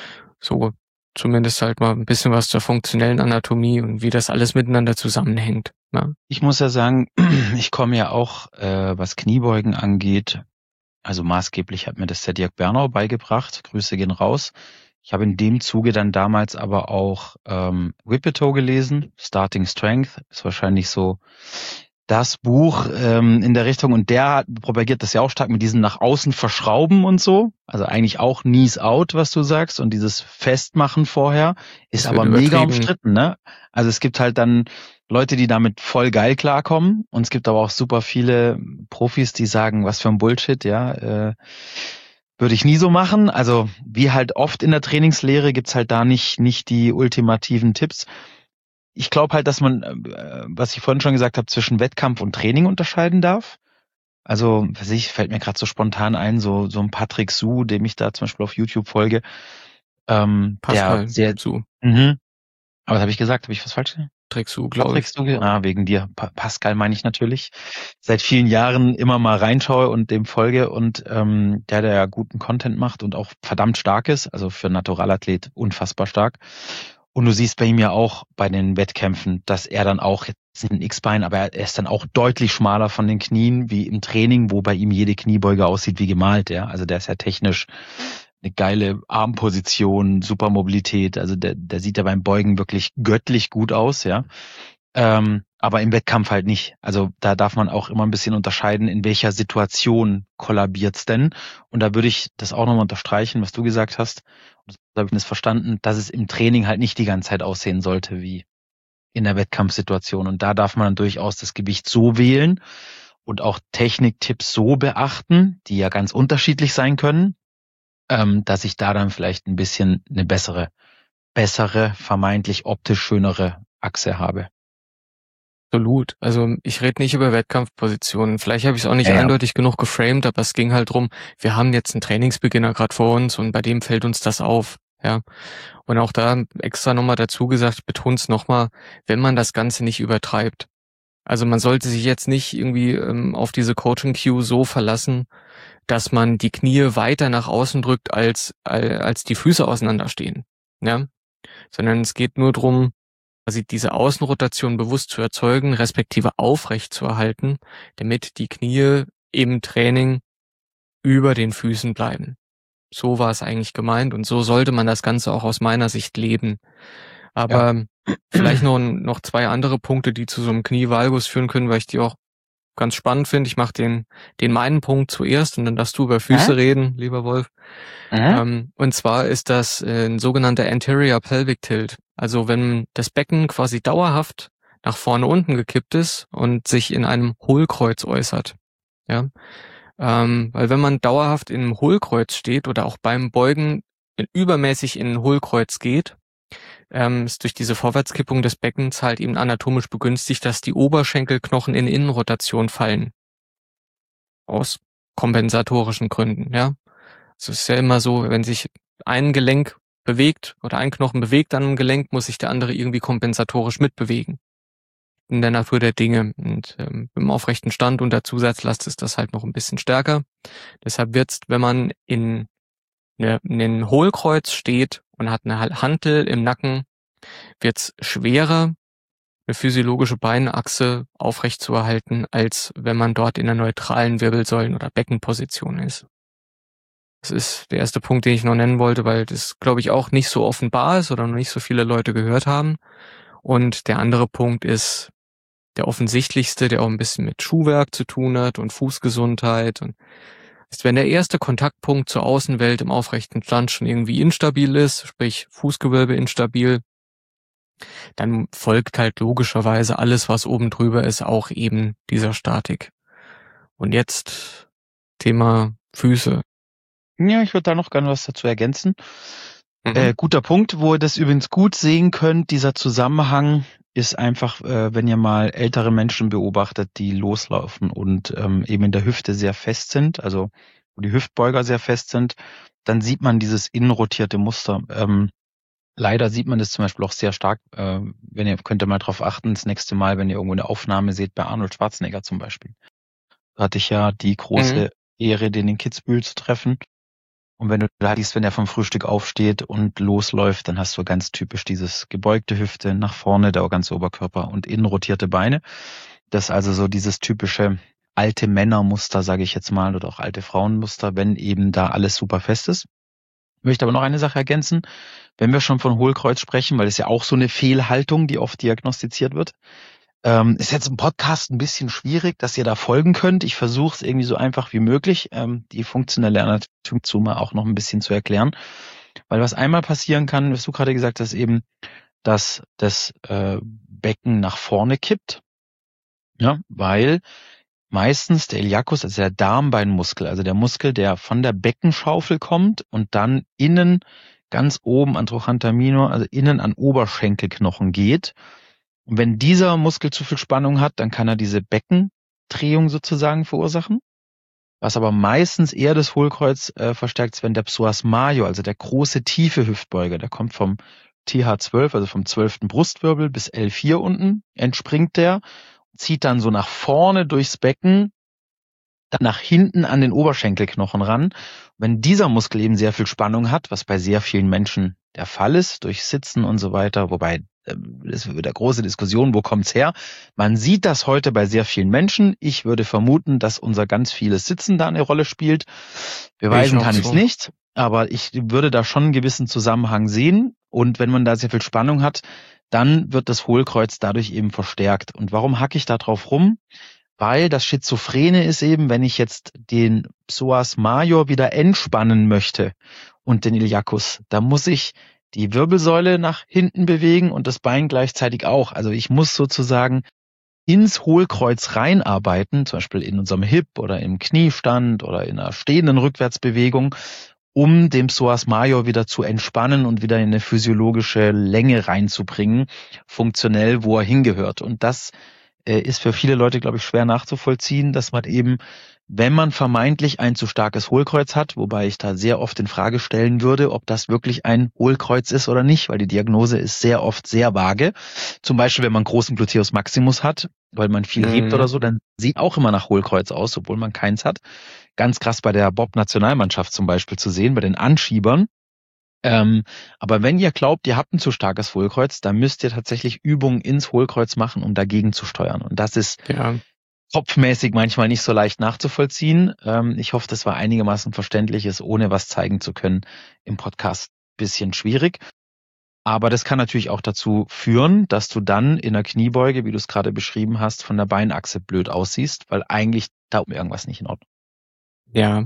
so zumindest halt mal ein bisschen was zur funktionellen Anatomie und wie das alles miteinander zusammenhängt. Ja. Ich muss ja sagen, ich komme ja auch, äh, was Kniebeugen angeht, also maßgeblich hat mir das der Dirk Bernau beigebracht. Grüße gehen raus. Ich habe in dem Zuge dann damals aber auch ähm, Whippetoe gelesen. Starting Strength ist wahrscheinlich so das Buch ähm, in der Richtung. Und der hat, propagiert das ja auch stark mit diesem nach außen verschrauben und so. Also eigentlich auch Knees out, was du sagst. Und dieses Festmachen vorher ist aber mega umstritten, ne? Also es gibt halt dann Leute, die damit voll geil klarkommen. Und es gibt aber auch super viele Profis, die sagen, was für ein Bullshit, ja. Äh, würde ich nie so machen. Also wie halt oft in der Trainingslehre gibt's halt da nicht nicht die ultimativen Tipps. Ich glaube halt, dass man, äh, was ich vorhin schon gesagt habe, zwischen Wettkampf und Training unterscheiden darf. Also, weiß ich, fällt mir gerade so spontan ein, so so ein Patrick Su, dem ich da zum Beispiel auf YouTube folge. Ähm, Pascal der sehr Su. Mhm. Aber was habe ich gesagt? Habe ich was falsch gesagt? Patrick Su, glaube ich. Su, ah, wegen dir. Pa- Pascal meine ich natürlich. Seit vielen Jahren immer mal reinschaue und dem folge und ähm, der, der ja guten Content macht und auch verdammt stark ist, also für einen Naturalathlet unfassbar stark. Und du siehst bei ihm ja auch bei den Wettkämpfen, dass er dann auch jetzt ein X-Bein, aber er ist dann auch deutlich schmaler von den Knien wie im Training, wo bei ihm jede Kniebeuge aussieht wie gemalt, ja. Also der ist ja technisch eine geile Armposition, super Mobilität. Also der, der sieht ja beim Beugen wirklich göttlich gut aus, ja. Ähm, aber im Wettkampf halt nicht. Also da darf man auch immer ein bisschen unterscheiden, in welcher Situation kollabiert's denn. Und da würde ich das auch nochmal unterstreichen, was du gesagt hast. Und so habe ich das verstanden, dass es im Training halt nicht die ganze Zeit aussehen sollte wie in der Wettkampfsituation. Und da darf man dann durchaus das Gewicht so wählen und auch Techniktipps so beachten, die ja ganz unterschiedlich sein können, ähm, dass ich da dann vielleicht ein bisschen eine bessere, bessere, vermeintlich optisch schönere Achse habe. Absolut. Also ich rede nicht über Wettkampfpositionen. Vielleicht habe ich es auch nicht Ja, ja. eindeutig genug geframed, aber es ging halt drum, wir haben jetzt einen Trainingsbeginner gerade vor uns und bei dem fällt uns das auf. Ja. Und auch da extra nochmal dazu gesagt, beton's nochmal, wenn man das Ganze nicht übertreibt. Also man sollte sich jetzt nicht irgendwie ähm, auf diese Coaching-Cue so verlassen, dass man die Knie weiter nach außen drückt, als als die Füße auseinanderstehen. Ja. Sondern es geht nur drum, quasi diese Außenrotation bewusst zu erzeugen, respektive aufrecht zu erhalten, damit die Knie im Training über den Füßen bleiben. So war es eigentlich gemeint und so sollte man das Ganze auch aus meiner Sicht leben. Aber ja. vielleicht noch, noch zwei andere Punkte, die zu so einem Knievalgus führen können, weil ich die auch ganz spannend finde. Ich mache den, den meinen Punkt zuerst und dann darfst du über Füße äh? reden, lieber Wolf. Äh? Ähm, und zwar ist das äh, ein sogenannter Anterior Pelvic Tilt. Also wenn das Becken quasi dauerhaft nach vorne unten gekippt ist und sich in einem Hohlkreuz äußert. Ja, ähm, weil wenn man dauerhaft in einem Hohlkreuz steht oder auch beim Beugen in, übermäßig in ein Hohlkreuz geht, ähm, ist durch diese Vorwärtskippung des Beckens halt eben anatomisch begünstigt, dass die Oberschenkelknochen in Innenrotation fallen. Aus kompensatorischen Gründen, ja. Es ist ja immer so, wenn sich ein Gelenk bewegt oder ein Knochen bewegt an einem Gelenk, muss sich der andere irgendwie kompensatorisch mitbewegen. In der Natur der Dinge. Und ähm, im aufrechten Stand unter Zusatzlast ist das halt noch ein bisschen stärker. Deshalb wird's, wenn man in, eine, in einem Hohlkreuz steht und hat eine Hantel im Nacken, wird's schwerer, eine physiologische Beinachse aufrecht zu erhalten, als wenn man dort in einer neutralen Wirbelsäulen- oder Beckenposition ist. Das ist der erste Punkt, den ich noch nennen wollte, weil das, glaube ich, auch nicht so offenbar ist oder noch nicht so viele Leute gehört haben. Und der andere Punkt ist der offensichtlichste, der auch ein bisschen mit Schuhwerk zu tun hat und Fußgesundheit. Und ist, wenn der erste Kontaktpunkt zur Außenwelt im aufrechten Stand schon irgendwie instabil ist, sprich Fußgewölbe instabil, dann folgt halt logischerweise alles, was oben drüber ist, auch eben dieser Statik. Und jetzt Thema Füße. Ja, ich würde da noch gerne was dazu ergänzen. Mhm. Äh, guter Punkt, wo ihr das übrigens gut sehen könnt, dieser Zusammenhang ist einfach, äh, wenn ihr mal ältere Menschen beobachtet, die loslaufen und ähm, eben in der Hüfte sehr fest sind, also wo die Hüftbeuger sehr fest sind, dann sieht man dieses innenrotierte Muster. Ähm, leider sieht man das zum Beispiel auch sehr stark, äh, wenn ihr könnt ihr mal drauf achten, das nächste Mal, wenn ihr irgendwo eine Aufnahme seht, bei Arnold Schwarzenegger zum Beispiel. Da hatte ich ja die große mhm. Ehre, den in Kitzbühel zu treffen. Und wenn du da siehst, wenn er vom Frühstück aufsteht und losläuft, dann hast du ganz typisch dieses gebeugte Hüfte nach vorne, der ganze Oberkörper und innen rotierte Beine. Das ist also so dieses typische alte Männermuster, sage ich jetzt mal, oder auch alte Frauenmuster, wenn eben da alles super fest ist. Ich möchte aber noch eine Sache ergänzen, wenn wir schon von Hohlkreuz sprechen, weil es ja auch so eine Fehlhaltung, die oft diagnostiziert wird. Ähm, ist jetzt im Podcast ein bisschen schwierig, dass ihr da folgen könnt. Ich versuche es irgendwie so einfach wie möglich, ähm, die funktionelle Anatomie zu mal auch noch ein bisschen zu erklären. Weil was einmal passieren kann, was du gerade gesagt hast, eben, dass das äh, Becken nach vorne kippt. Ja, weil meistens der Iliacus, also der Darmbeinmuskel, also der Muskel, der von der Beckenschaufel kommt und dann innen ganz oben an Trochanter minor, also innen an Oberschenkelknochen geht. Und wenn dieser Muskel zu viel Spannung hat, dann kann er diese Beckendrehung sozusagen verursachen. Was aber meistens eher das Hohlkreuz äh, verstärkt ist, wenn der Psoas major, also der große tiefe Hüftbeuger, der kommt vom T H zwölf, also vom zwölften Brustwirbel bis L vier unten, entspringt der, zieht dann so nach vorne durchs Becken, dann nach hinten an den Oberschenkelknochen ran. Wenn dieser Muskel eben sehr viel Spannung hat, was bei sehr vielen Menschen der Fall ist, durch Sitzen und so weiter, wobei das ist wieder große Diskussion, wo kommt's her? Man sieht das heute bei sehr vielen Menschen. Ich würde vermuten, dass unser ganz vieles Sitzen da eine Rolle spielt. Beweisen kann ich es nicht, aber ich würde da schon einen gewissen Zusammenhang sehen. Und wenn man da sehr viel Spannung hat, dann wird das Hohlkreuz dadurch eben verstärkt. Und warum hacke ich da drauf rum? Weil das Schizophrene ist eben, wenn ich jetzt den Psoas major wieder entspannen möchte und den Iliacus, da muss ich die Wirbelsäule nach hinten bewegen und das Bein gleichzeitig auch. Also ich muss sozusagen ins Hohlkreuz reinarbeiten, zum Beispiel in unserem Hip oder im Kniestand oder in einer stehenden Rückwärtsbewegung, um den Psoas major wieder zu entspannen und wieder in eine physiologische Länge reinzubringen, funktionell, wo er hingehört. Und das äh, ist für viele Leute, glaube ich, schwer nachzuvollziehen, dass man eben, wenn man vermeintlich ein zu starkes Hohlkreuz hat, wobei ich da sehr oft in Frage stellen würde, ob das wirklich ein Hohlkreuz ist oder nicht, weil die Diagnose ist sehr oft sehr vage. Zum Beispiel, wenn man großen Gluteus maximus hat, weil man viel mhm. hebt oder so, dann sieht auch immer nach Hohlkreuz aus, obwohl man keins hat. Ganz krass bei der Bob-Nationalmannschaft zum Beispiel zu sehen, bei den Anschiebern. Ähm, aber wenn ihr glaubt, ihr habt ein zu starkes Hohlkreuz, dann müsst ihr tatsächlich Übungen ins Hohlkreuz machen, um dagegen zu steuern. Und das ist ja. kopfmäßig manchmal nicht so leicht nachzuvollziehen. Ähm, ich hoffe, das war einigermaßen verständlich, ist ohne was zeigen zu können im Podcast bisschen schwierig. Aber das kann natürlich auch dazu führen, dass du dann in der Kniebeuge, wie du es gerade beschrieben hast, von der Beinachse blöd aussiehst, weil eigentlich da irgendwas nicht in Ordnung. Ja.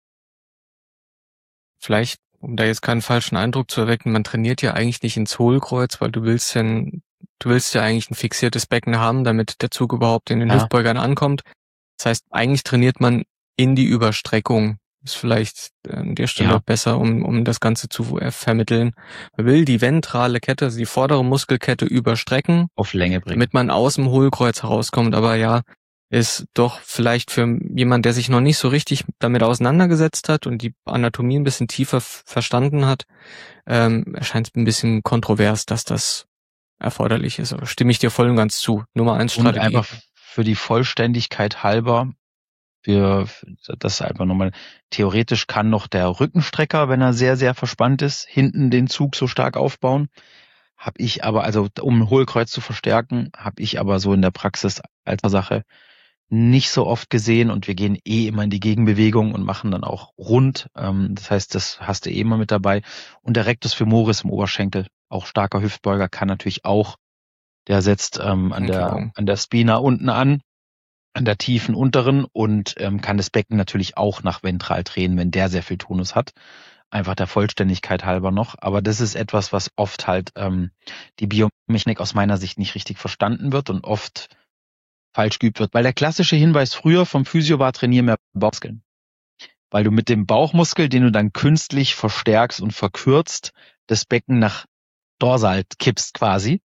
Vielleicht, um da jetzt keinen falschen Eindruck zu erwecken, man trainiert ja eigentlich nicht ins Hohlkreuz, weil du willst ja, ein, du willst ja eigentlich ein fixiertes Becken haben, damit der Zug überhaupt in den Ja. Hüftbeugern ankommt. Das heißt, eigentlich trainiert man in die Überstreckung. Ist vielleicht an der Stelle Ja. besser, um, um das Ganze zu vermitteln. Man will die ventrale Kette, also die vordere Muskelkette überstrecken, Auf Länge bringen. damit man aus dem Hohlkreuz herauskommt. Aber ja, ist doch vielleicht für jemand, der sich noch nicht so richtig damit auseinandergesetzt hat und die Anatomie ein bisschen tiefer f- verstanden hat, ähm, erscheint es ein bisschen kontrovers, dass das erforderlich ist. Aber stimme ich dir voll und ganz zu. Nummer eins Und Strategie. einfach für die Vollständigkeit halber, für, für das einfach nochmal, theoretisch kann noch der Rückenstrecker, wenn er sehr, sehr verspannt ist, hinten den Zug so stark aufbauen. Hab ich aber, also um ein Hohlkreuz zu verstärken, habe ich aber so in der Praxis als Sache nicht so oft gesehen und wir gehen eh immer in die Gegenbewegung und machen dann auch rund. Ähm, das heißt, das hast du eh immer mit dabei. Und der Rectus femoris im Oberschenkel, auch starker Hüftbeuger, kann natürlich auch, der setzt ähm, an der Genau. an der Spina unten an, an der tiefen unteren und ähm, kann das Becken natürlich auch nach ventral drehen, wenn der sehr viel Tonus hat. Einfach der Vollständigkeit halber noch. Aber das ist etwas, was oft halt ähm, die Biomechanik aus meiner Sicht nicht richtig verstanden wird und oft falsch geübt wird. Weil der klassische Hinweis früher vom Physio war, trainier mehr Bauchmuskeln. Weil du mit dem Bauchmuskel, den du dann künstlich verstärkst und verkürzt, das Becken nach dorsal kippst quasi.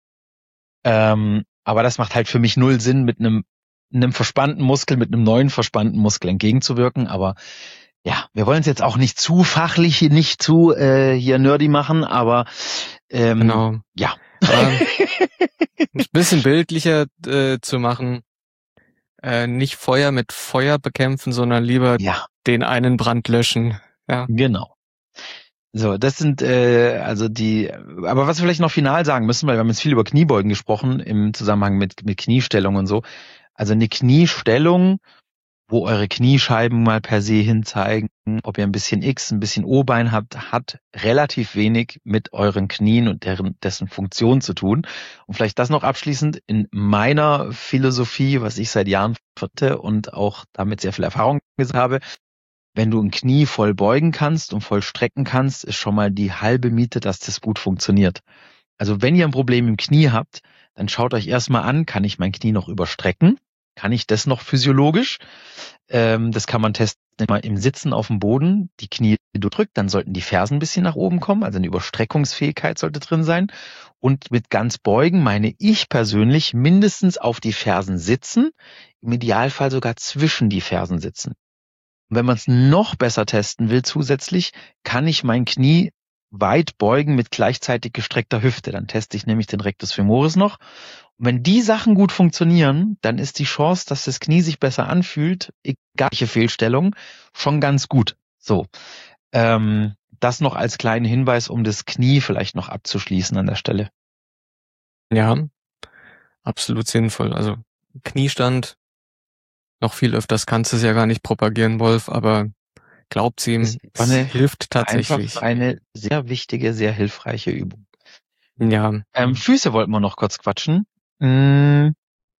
Ähm, aber das macht halt für mich null Sinn, mit einem, einem verspannten Muskel, mit einem neuen verspannten Muskel entgegenzuwirken. Aber ja, wir wollen es jetzt auch nicht zu fachlich, nicht zu äh, hier nerdy machen, aber ähm, Genau. ja. Aber ein bisschen bildlicher äh, zu machen, äh, nicht Feuer mit Feuer bekämpfen, sondern lieber Ja, den einen Brand löschen. Ja. genau. So, das sind äh, also die, aber was wir vielleicht noch final sagen müssen, weil wir haben jetzt viel über Kniebeugen gesprochen im Zusammenhang mit, mit Kniestellung und so. Also eine Kniestellung, wo eure Kniescheiben mal per se hin zeigen, ob ihr ein bisschen X, ein bisschen O-Bein habt, hat relativ wenig mit euren Knien und deren, dessen Funktion zu tun. Und vielleicht das noch abschließend, in meiner Philosophie, was ich seit Jahren vertrete und auch damit sehr viel Erfahrung habe, wenn du ein Knie voll beugen kannst und voll strecken kannst, ist schon mal die halbe Miete, dass das gut funktioniert. Also wenn ihr ein Problem im Knie habt, dann schaut euch erstmal an, kann ich mein Knie noch überstrecken? Kann ich das noch physiologisch? Ähm, das kann man testen mal im Sitzen auf dem Boden. Die Knie drückt, dann sollten die Fersen ein bisschen nach oben kommen, also eine Überstreckungsfähigkeit sollte drin sein. Und mit ganz beugen meine ich persönlich mindestens auf die Fersen sitzen, im Idealfall sogar zwischen die Fersen sitzen. Und wenn man es noch besser testen will zusätzlich, kann ich mein Knie weit beugen mit gleichzeitig gestreckter Hüfte. Dann teste ich nämlich den Rectus femoris noch. Und wenn die Sachen gut funktionieren, dann ist die Chance, dass das Knie sich besser anfühlt, egal welche Fehlstellung, schon ganz gut. So, ähm, das noch als kleinen Hinweis, um das Knie vielleicht noch abzuschließen an der Stelle. Ja, absolut sinnvoll. Also Kniestand, noch viel öfters kannst du es ja gar nicht propagieren, Wolf, aber glaubt's ihm, Ist es eine, hilft tatsächlich. einfach eine sehr wichtige, sehr hilfreiche Übung. Ja, Ähm, Füße wollten wir noch kurz quatschen. Hm,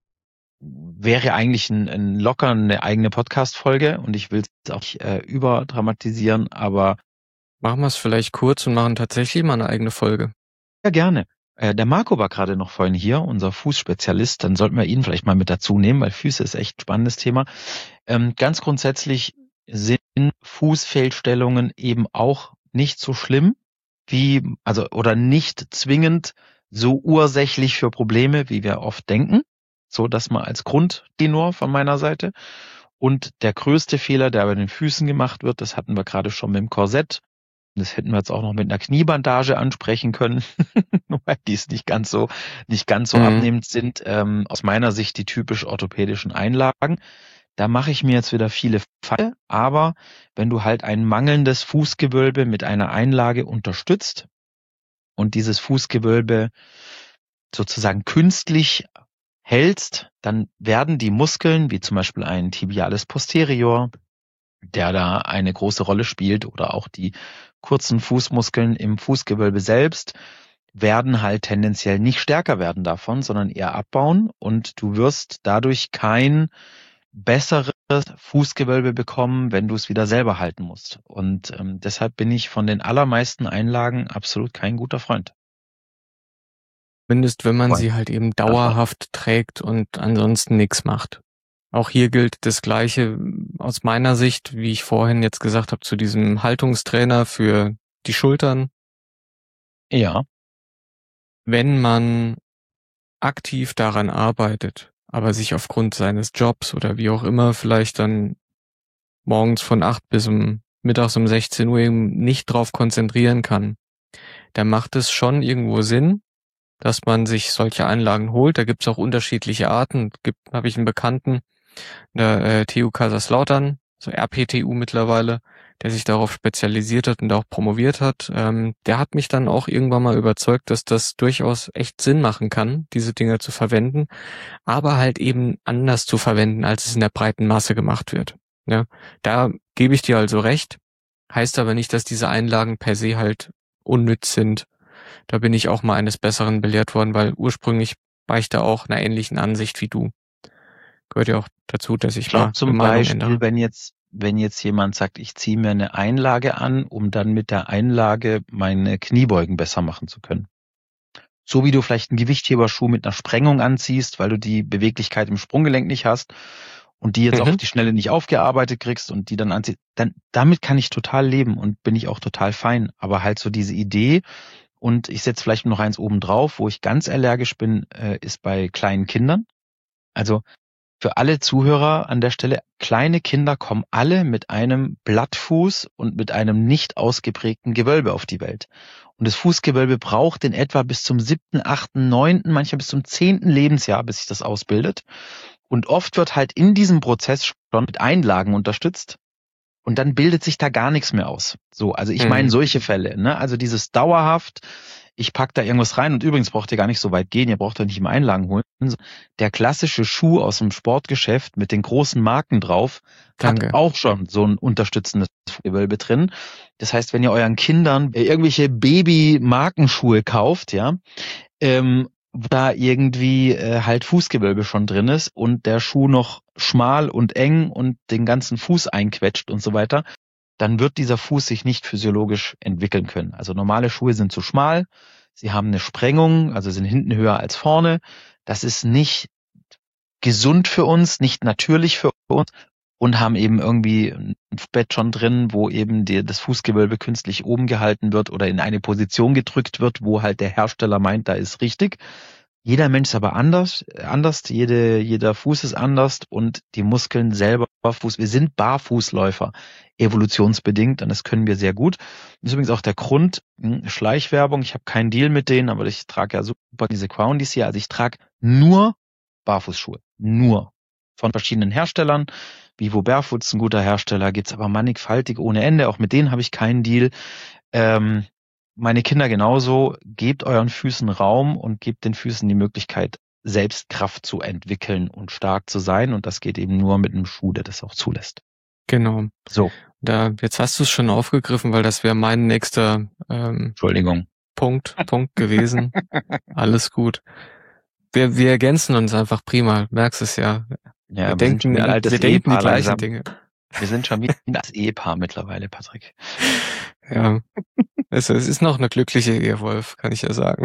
wäre eigentlich ein, ein locker eine eigene Podcast-Folge und ich will es auch nicht äh, überdramatisieren, aber machen wir es vielleicht kurz und machen tatsächlich mal eine eigene Folge. ja gerne. Äh, der Marco war gerade noch vorhin hier, unser Fußspezialist, dann sollten wir ihn vielleicht mal mit dazu nehmen, weil Füße ist echt ein spannendes Thema. Ähm, ganz grundsätzlich sind Fußfehlstellungen eben auch nicht so schlimm wie, also oder nicht zwingend so ursächlich für Probleme, wie wir oft denken. So, das mal als Grundtenor von meiner Seite. Und der größte Fehler, der bei den Füßen gemacht wird, das hatten wir gerade schon mit dem Korsett. Das hätten wir jetzt auch noch mit einer Kniebandage ansprechen können, weil die es nicht ganz so, nicht ganz so Mhm. abnehmend sind. Ähm, aus meiner Sicht die typisch orthopädischen Einlagen. Da mache ich mir jetzt wieder viele Fälle, aber wenn du halt ein mangelndes Fußgewölbe mit einer Einlage unterstützt und dieses Fußgewölbe sozusagen künstlich hältst, dann werden die Muskeln, wie zum Beispiel ein Tibialis posterior, der da eine große Rolle spielt, oder auch die kurzen Fußmuskeln im Fußgewölbe selbst, werden halt tendenziell nicht stärker werden davon, sondern eher abbauen, und du wirst dadurch kein besseres Fußgewölbe bekommen, wenn du es wieder selber halten musst. Und ähm, deshalb bin ich von den allermeisten Einlagen absolut kein guter Freund. Zumindest wenn man Freund. sie halt eben dauerhaft trägt und ansonsten nichts macht. Auch hier gilt das Gleiche aus meiner Sicht, wie ich vorhin jetzt gesagt habe, zu diesem Haltungstrainer für die Schultern. Ja. Wenn man aktiv daran arbeitet, aber sich aufgrund seines Jobs oder wie auch immer vielleicht dann morgens von acht bis um mittags um sechzehn Uhr eben nicht drauf konzentrieren kann, dann macht es schon irgendwo Sinn, dass man sich solche Einlagen holt. Da gibt's auch unterschiedliche Arten. Gibt, habe ich einen Bekannten, der äh, T U Kaiserslautern, so R P T U mittlerweile, der sich darauf spezialisiert hat und auch promoviert hat. Ähm, der hat mich dann auch irgendwann mal überzeugt, dass das durchaus echt Sinn machen kann, diese Dinge zu verwenden, aber halt eben anders zu verwenden, als es in der breiten Masse gemacht wird. Ja, da gebe ich dir also recht. Heißt aber nicht, dass diese Einlagen per se halt unnütz sind. Da bin ich auch mal eines Besseren belehrt worden, weil ursprünglich war ich da auch einer ähnlichen Ansicht wie du. Gehört ja auch dazu, dass ich, ich mal zum eine Meinung Beispiel, ändere. wenn jetzt, wenn jetzt jemand sagt, ich ziehe mir eine Einlage an, um dann mit der Einlage meine Kniebeugen besser machen zu können. So wie du vielleicht einen Gewichtheberschuh mit einer Sprengung anziehst, weil du die Beweglichkeit im Sprunggelenk nicht hast und die jetzt Mhm. auf die Schnelle nicht aufgearbeitet kriegst und die dann anziehst, dann damit kann ich total leben und bin ich auch total fein. Aber halt so diese Idee, und ich setze vielleicht noch eins oben drauf, wo ich ganz allergisch bin, äh, ist bei kleinen Kindern. Also für alle Zuhörer an der Stelle, kleine Kinder kommen alle mit einem Blattfuß und mit einem nicht ausgeprägten Gewölbe auf die Welt. Und das Fußgewölbe braucht in etwa bis zum siebten, achten, neunten, manchmal bis zum zehnten Lebensjahr, bis sich das ausbildet. Und oft wird halt in diesem Prozess schon mit Einlagen unterstützt. Und dann bildet sich da gar nichts mehr aus. So, also ich Mhm. meine solche Fälle, ne? Also dieses dauerhaft, ich pack da irgendwas rein, und übrigens braucht ihr gar nicht so weit gehen, ihr braucht euch nicht immer Einlagen holen. Der klassische Schuh aus dem Sportgeschäft mit den großen Marken drauf Danke. hat auch schon so ein unterstützendes Gewölbe drin. Das heißt, wenn ihr euren Kindern irgendwelche Baby-Markenschuhe kauft, ja, ähm, wo da irgendwie äh, halt Fußgewölbe schon drin ist und der Schuh noch schmal und eng und den ganzen Fuß einquetscht und so weiter, dann wird dieser Fuß sich nicht physiologisch entwickeln können. Also normale Schuhe sind zu schmal, sie haben eine Sprengung, also sind hinten höher als vorne. Das ist nicht gesund für uns, nicht natürlich für uns, und haben eben irgendwie ein Bett schon drin, wo eben die, das Fußgewölbe künstlich oben gehalten wird oder in eine Position gedrückt wird, wo halt der Hersteller meint, da ist richtig. Jeder Mensch ist aber anders, anders, jede, jeder Fuß ist anders, und die Muskeln selber, Fuß, wir sind Barfußläufer, evolutionsbedingt, und das können wir sehr gut. Das ist übrigens auch der Grund, Schleichwerbung, ich habe keinen Deal mit denen, aber ich trage ja super diese Groundies hier, also ich trage nur Barfußschuhe, nur von verschiedenen Herstellern. Vivo Barefoot ist ein guter Hersteller, gibt's aber mannigfaltig ohne Ende, auch mit denen habe ich keinen Deal. Ähm, meine Kinder genauso, gebt euren Füßen Raum und gebt den Füßen die Möglichkeit, selbst Kraft zu entwickeln und stark zu sein, und das geht eben nur mit einem Schuh, der das auch zulässt. Genau. So. Da, jetzt hast du es schon aufgegriffen, weil das wäre mein nächster ähm, Entschuldigung. Punkt, Punkt gewesen. Alles gut. Wir, wir ergänzen uns einfach prima, merkst es ja. Ja, wir wir denken, sind schon wie ein an, altes wir denken die Ehepaar gleichen langsam. Dinge. Wir sind schon wie ein altes Ehepaar mittlerweile, Patrick. Ja, es, es ist noch eine glückliche Ehe, Wolf, kann ich ja sagen.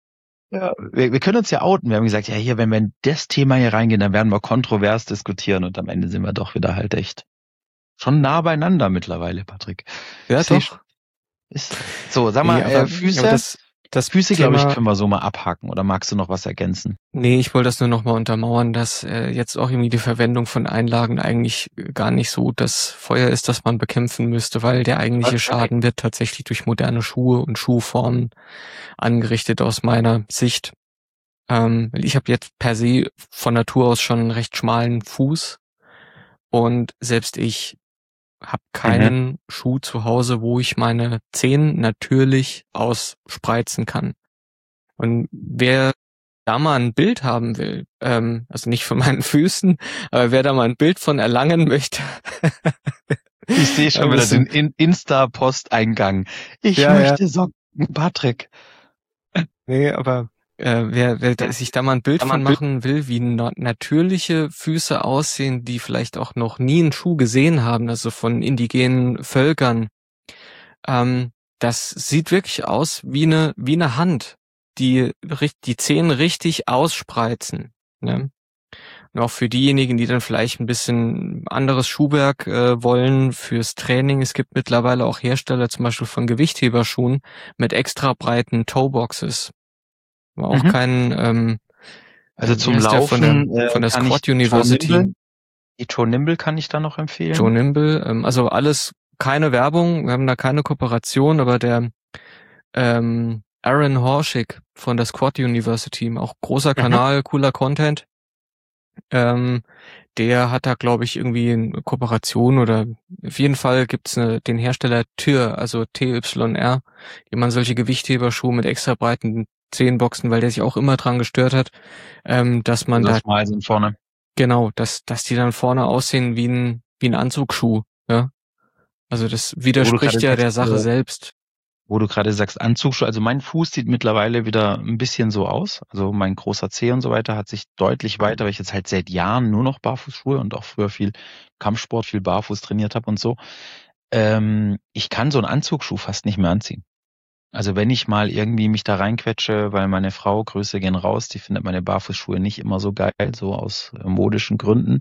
Ja, wir, wir können uns ja outen. Wir haben gesagt, ja hier, wenn wir in das Thema hier reingehen, dann werden wir kontrovers diskutieren, und am Ende sind wir doch wieder halt echt schon nah beieinander mittlerweile, Patrick. Ja, Ich seh doch. schon. Ist, so, sag mal, Nee, aber, äh, Füße, aber das, das Füße, glaube ich, Thema- können wir so mal abhaken. Oder magst du noch was ergänzen? Nee, ich wollte das nur nochmal untermauern, dass äh, jetzt auch irgendwie die Verwendung von Einlagen eigentlich gar nicht so das Feuer ist, das man bekämpfen müsste, weil der eigentliche Okay. Schaden wird tatsächlich durch moderne Schuhe und Schuhformen angerichtet aus meiner Sicht. Ähm, weil ich habe jetzt per se von Natur aus schon einen recht schmalen Fuß, und selbst ich habe keinen Schuh zu Hause, wo ich meine Zehen natürlich ausspreizen kann. Und wer da mal ein Bild haben will, ähm, also nicht von meinen Füßen, aber wer da mal ein Bild von erlangen möchte. Ich sehe schon wieder den In- Insta-Posteingang. Ich ja, möchte ja. Socken, Patrick. Nee, aber äh, wer, wer da, sich da mal ein Bild von machen will, wie na- natürliche Füße aussehen, die vielleicht auch noch nie einen Schuh gesehen haben, also von indigenen Völkern, ähm, das sieht wirklich aus wie eine wie eine Hand, die richt- die Zehen richtig ausspreizen. Ne? Und auch für diejenigen, die dann vielleicht ein bisschen anderes Schuhwerk äh, wollen fürs Training. Es gibt mittlerweile auch Hersteller zum Beispiel von Gewichtheberschuhen mit extra breiten Toeboxes. War auch Mhm. kein, ähm, Also äh, wie zum heißt der von der Laufen äh, von der kann ich Squat Joe University, Nimble, die Joe Nimble kann ich da noch Joe empfehlen. Nimble. Ähm, also alles keine Werbung, wir haben da keine Kooperation, aber der ähm, Aaron Horschig von der Squat University, auch großer Mhm. Kanal, cooler Content. Ähm, der hat da, glaube ich, irgendwie eine Kooperation oder auf jeden Fall gibt's eine, den Hersteller T Y R, also T Y R, die man solche Gewichtheberschuhe mit extra breiten Zehenboxen, weil der sich auch immer dran gestört hat, ähm, dass man Das da Mal sind vorne. genau, dass dass die dann vorne aussehen wie ein wie ein Anzugsschuh, ja. Also das Wo du widerspricht gerade ja sagst, der Sache äh, selbst. wo du gerade sagst Anzugsschuhe, also mein Fuß sieht mittlerweile wieder ein bisschen so aus. Also mein großer Zeh und so weiter hat sich deutlich weiter, weil ich jetzt halt seit Jahren nur noch Barfußschuhe und auch früher viel Kampfsport, viel Barfuß trainiert habe und so. Ähm, ich kann so einen Anzugsschuh fast nicht mehr anziehen. Also wenn ich mal irgendwie mich da reinquetsche, weil meine Frau, Grüße gehen raus, die findet meine Barfußschuhe nicht immer so geil, so aus äh, modischen Gründen.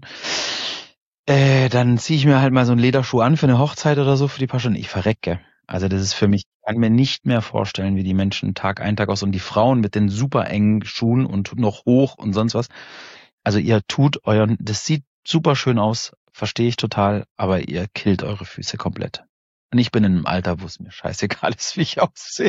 Äh, dann ziehe ich mir halt mal so einen Lederschuh an für eine Hochzeit oder so für die paar Stunden. Ich verrecke. Also das ist für mich, ich kann mir nicht mehr vorstellen, wie die Menschen Tag ein, Tag aus und die Frauen mit den super engen Schuhen und noch hoch und sonst was. Also ihr tut euren, das sieht super schön aus, verstehe ich total, aber ihr killt eure Füße komplett. Und ich bin in einem Alter, wo es mir scheißegal ist, wie ich aussehe.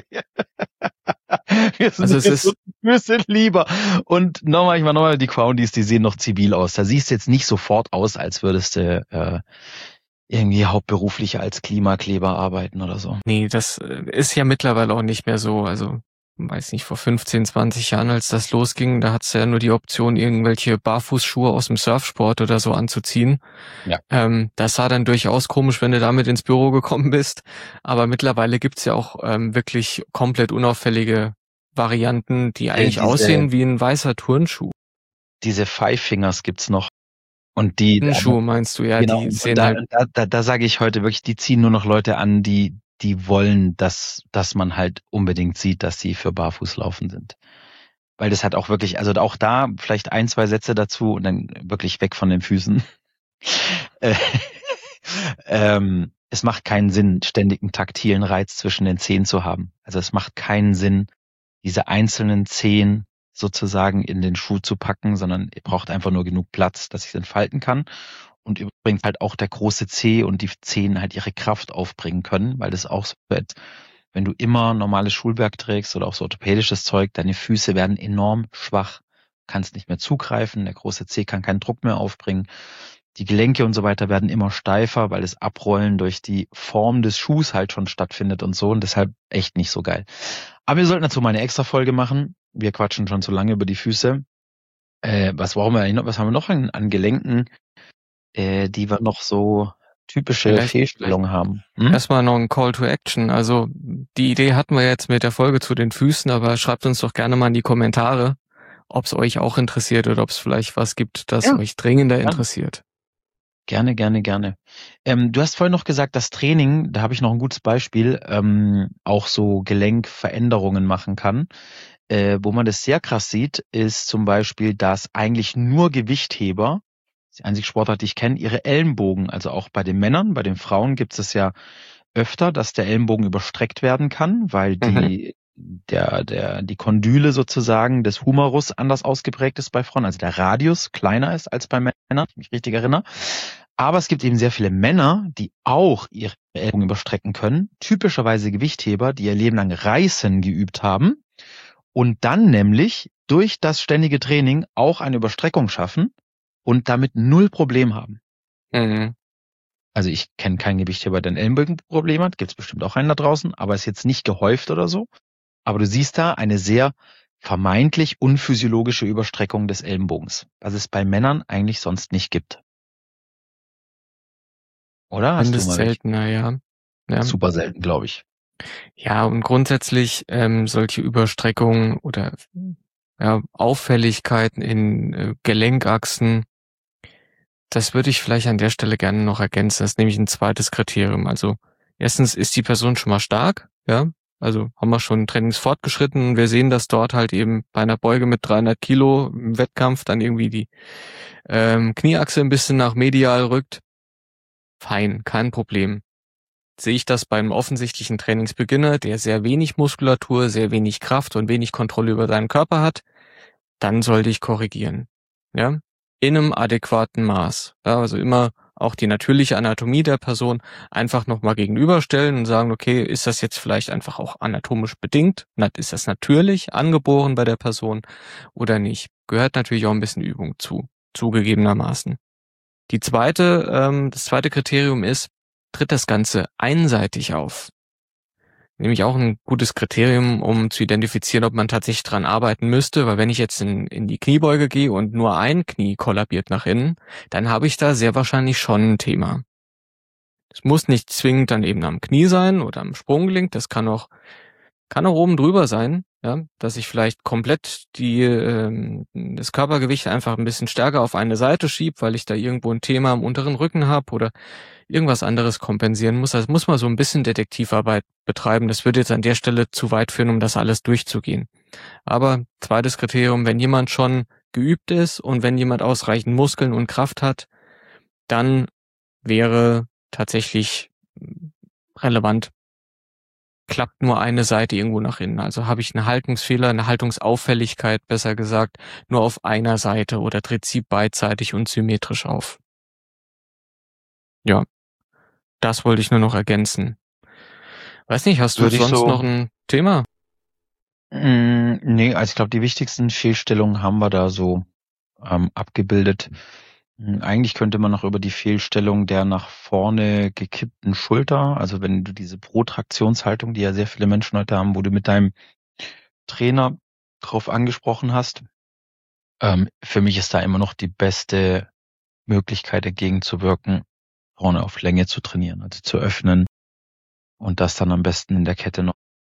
Mir sind Also es ist die Füße lieber. Und nochmal, ich meine nochmal, die Crowdies, die sehen noch zivil aus. Da siehst du jetzt nicht sofort aus, als würdest du äh, irgendwie hauptberuflich als Klimakleber arbeiten oder so. nee, das äh, ist ja mittlerweile auch nicht mehr so. Also, weiß nicht, vor fünfzehn, zwanzig Jahren, als das losging, da hat's ja nur die Option, irgendwelche Barfußschuhe aus dem Surfsport oder so anzuziehen. Ja. Ähm, das sah dann durchaus komisch, wenn du damit ins Büro gekommen bist. Aber mittlerweile gibt's ja auch ähm, wirklich komplett unauffällige Varianten, die eigentlich diese, aussehen wie ein weißer Turnschuh. Diese Five Fingers gibt's noch. Und die, Turnschuhe meinst du, ja, genau, die und sehen da, halt, da, da, da sage ich heute wirklich, die ziehen nur noch Leute an, die, die wollen, dass, dass man halt unbedingt sieht, dass sie für Barfußlaufen sind. Weil das hat auch wirklich, also auch da vielleicht ein, zwei Sätze dazu und dann wirklich weg von den Füßen. Äh, ähm, es macht keinen Sinn, ständig einen taktilen Reiz zwischen den Zehen zu haben. Also es macht keinen Sinn, diese einzelnen Zehen sozusagen in den Schuh zu packen, sondern ihr braucht einfach nur genug Platz, dass ich es entfalten kann. Und übrigens halt auch der große Zeh und die Zehen halt ihre Kraft aufbringen können, weil das auch so wird, wenn du immer normales Schuhwerk trägst oder auch so orthopädisches Zeug, deine Füße werden enorm schwach, kannst nicht mehr zugreifen, der große Zeh kann keinen Druck mehr aufbringen. Die Gelenke und so weiter werden immer steifer, weil das Abrollen durch die Form des Schuhs halt schon stattfindet und so und deshalb echt nicht so geil. Aber wir sollten dazu mal eine extra Folge machen. Wir quatschen schon zu lange über die Füße. Äh, was brauchen wir eigentlich noch? Was haben wir noch an, an Gelenken, äh, die wir noch so typische vielleicht Fehlstellungen haben? Hm? erstmal noch ein Call to Action. Also die Idee hatten wir jetzt mit der Folge zu den Füßen, aber schreibt uns doch gerne mal in die Kommentare, ob es euch auch interessiert oder ob es vielleicht was gibt, das Ja, euch dringender gerne. interessiert. Gerne, gerne, gerne. Ähm, du hast vorhin noch gesagt, das Training, da habe ich noch ein gutes Beispiel, ähm, auch so Gelenkveränderungen machen kann. Äh, wo man das sehr krass sieht, ist zum Beispiel, dass eigentlich nur Gewichtheber, die einzige Sportart, die ich kenne, ihre Ellenbogen, also auch bei den Männern, bei den Frauen gibt es ja öfter, dass der Ellenbogen überstreckt werden kann, weil die der der die Kondyle sozusagen des Humerus anders ausgeprägt ist bei Frauen, also der Radius kleiner ist als bei Männern, wenn ich mich richtig erinnere. Aber es gibt eben sehr viele Männer, die auch ihre Ellbogen überstrecken können, typischerweise Gewichtheber, die ihr Leben lang Reißen geübt haben und dann nämlich durch das ständige Training auch eine Überstreckung schaffen und damit null Problem haben. Mhm. Also ich kenne keinen Gewichtheber, der ein Ellenbogenproblem hat, gibt es bestimmt auch einen da draußen, aber ist jetzt nicht gehäuft oder so. Aber du siehst da eine sehr vermeintlich unphysiologische Überstreckung des Ellenbogens, was es bei Männern eigentlich sonst nicht gibt. Oder? Hast du Zumindest mal welche? seltener, ja. ja. Super selten, glaube ich. Ja, und grundsätzlich ähm, solche Überstreckungen oder ja, Auffälligkeiten in äh, Gelenkachsen, das würde ich vielleicht an der Stelle gerne noch ergänzen. Das ist nämlich ein zweites Kriterium. Also erstens ist die Person schon mal stark, ja. Also haben wir schon trainingsfortgeschritten. Wir sehen, dass dort halt eben bei einer Beuge mit dreihundert Kilo im Wettkampf dann irgendwie die ähm, Knieachse ein bisschen nach medial rückt. Fein, kein Problem. Sehe ich das beim offensichtlichen Trainingsbeginner, der sehr wenig Muskulatur, sehr wenig Kraft und wenig Kontrolle über seinen Körper hat, dann sollte ich korrigieren. Ja, in einem adäquaten Maß. Ja, also immer auch die natürliche Anatomie der Person einfach nochmal gegenüberstellen und sagen, okay, ist das jetzt vielleicht einfach auch anatomisch bedingt? Ist das natürlich angeboren bei der Person oder nicht? Gehört natürlich auch ein bisschen Übung zu, zugegebenermaßen. Die zweite, ähm, das zweite Kriterium ist, tritt das Ganze einseitig auf? Nämlich auch ein gutes Kriterium, um zu identifizieren, ob man tatsächlich dran arbeiten müsste, weil wenn ich jetzt in, in die Kniebeuge gehe und nur ein Knie kollabiert nach innen, dann habe ich da sehr wahrscheinlich schon ein Thema. Es muss nicht zwingend dann eben am Knie sein oder am Sprunggelenk, das kann auch, kann auch oben drüber sein, ja, dass ich vielleicht komplett die, ähm, das Körpergewicht einfach ein bisschen stärker auf eine Seite schiebe, weil ich da irgendwo ein Thema am unteren Rücken habe oder irgendwas anderes kompensieren muss. Also muss man so ein bisschen Detektivarbeit betreiben. Das würde jetzt an der Stelle zu weit führen, um das alles durchzugehen. Aber zweites Kriterium, wenn jemand schon geübt ist und wenn jemand ausreichend Muskeln und Kraft hat, dann wäre tatsächlich relevant, klappt nur eine Seite irgendwo nach innen. Also habe ich einen Haltungsfehler, eine Haltungsauffälligkeit, besser gesagt, nur auf einer Seite oder tritt sie beidseitig und symmetrisch auf. Ja, das wollte ich nur noch ergänzen. Weiß nicht, hast du Würde ich sonst so, noch ein Thema? Mm, nee, also ich glaube, die wichtigsten Fehlstellungen haben wir da so ähm, abgebildet. Mm, Eigentlich könnte man noch über die Fehlstellung der nach vorne gekippten Schulter, also wenn du diese Protraktionshaltung, die ja sehr viele Menschen heute haben, wo du mit deinem Trainer drauf angesprochen hast, ähm, für mich ist da immer noch die beste Möglichkeit entgegenzuwirken, vorne auf Länge zu trainieren, also zu öffnen und das dann am besten in der Kette noch.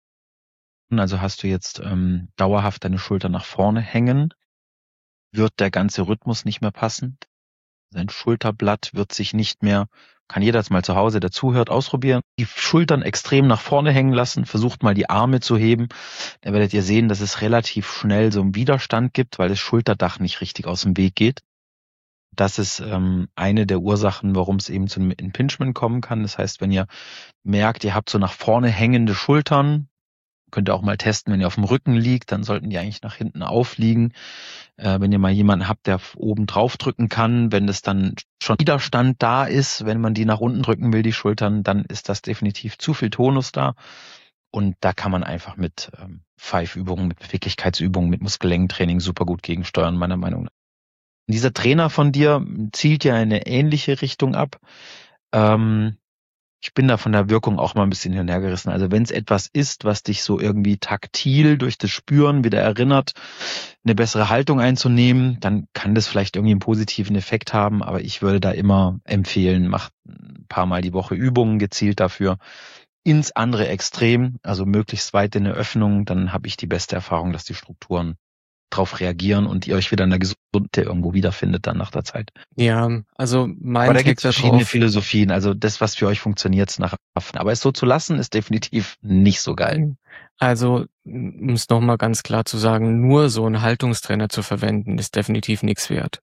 Also hast du jetzt ähm, dauerhaft deine Schulter nach vorne hängen, wird der ganze Rhythmus nicht mehr passen. Sein Schulterblatt wird sich nicht mehr, kann jeder jetzt mal zu Hause, der zuhört, ausprobieren. Die Schultern extrem nach vorne hängen lassen, versucht mal die Arme zu heben. Da werdet ihr sehen, dass es relativ schnell so einen Widerstand gibt, weil das Schulterdach nicht richtig aus dem Weg geht. Das ist ähm, eine der Ursachen, warum es eben zu einem Impingement kommen kann. Das heißt, wenn ihr merkt, ihr habt so nach vorne hängende Schultern, könnt ihr auch mal testen, wenn ihr auf dem Rücken liegt, dann sollten die eigentlich nach hinten aufliegen. Äh, wenn ihr mal jemanden habt, der oben drauf drücken kann, wenn es dann schon Widerstand da ist, wenn man die nach unten drücken will, die Schultern, dann ist das definitiv zu viel Tonus da. Und da kann man einfach mit ähm, Pfeifübungen, mit Beweglichkeitsübungen, mit Muskellängentraining super gut gegensteuern, meiner Meinung nach. Dieser Trainer von dir zielt ja in eine ähnliche Richtung ab. Ähm, ich bin da von der Wirkung auch mal ein bisschen hin und her gerissen. Also wenn es etwas ist, was dich so irgendwie taktil durch das Spüren wieder erinnert, eine bessere Haltung einzunehmen, dann kann das vielleicht irgendwie einen positiven Effekt haben. Aber ich würde da immer empfehlen, macht ein paar Mal die Woche Übungen gezielt dafür. Ins andere Extrem, also möglichst weit in eine Öffnung, dann habe ich die beste Erfahrung, dass die Strukturen drauf reagieren und ihr euch wieder in der Gesundheit irgendwo wiederfindet dann nach der Zeit. Ja, also mein Aber da Take gibt es verschiedene darauf, Philosophien. Also das, was für euch funktioniert, ist nach Affen. Aber es so zu lassen, ist definitiv nicht so geil. also um es nochmal ganz klar zu sagen, nur so einen Haltungstrainer zu verwenden, ist definitiv nichts wert.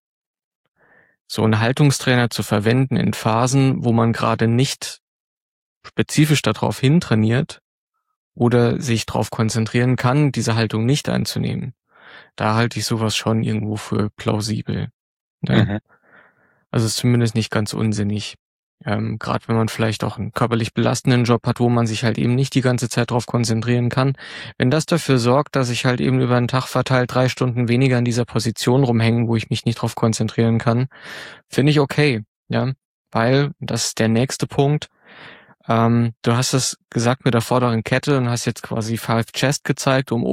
So einen Haltungstrainer zu verwenden in Phasen, wo man gerade nicht spezifisch darauf hintrainiert oder sich darauf konzentrieren kann, diese Haltung nicht einzunehmen. Da halte ich sowas schon irgendwo für plausibel. Ne? Mhm. Also ist zumindest nicht ganz unsinnig. Ähm, Gerade wenn man vielleicht auch einen körperlich belastenden Job hat, wo man sich halt eben nicht die ganze Zeit drauf konzentrieren kann. Wenn das dafür sorgt, dass ich halt eben über den Tag verteilt drei Stunden weniger in dieser Position rumhängen, wo ich mich nicht drauf konzentrieren kann, finde ich okay. Ja, weil das ist der nächste Punkt. Ähm, du hast es gesagt mit der vorderen Kette und hast jetzt quasi Five Chest gezeigt, um oben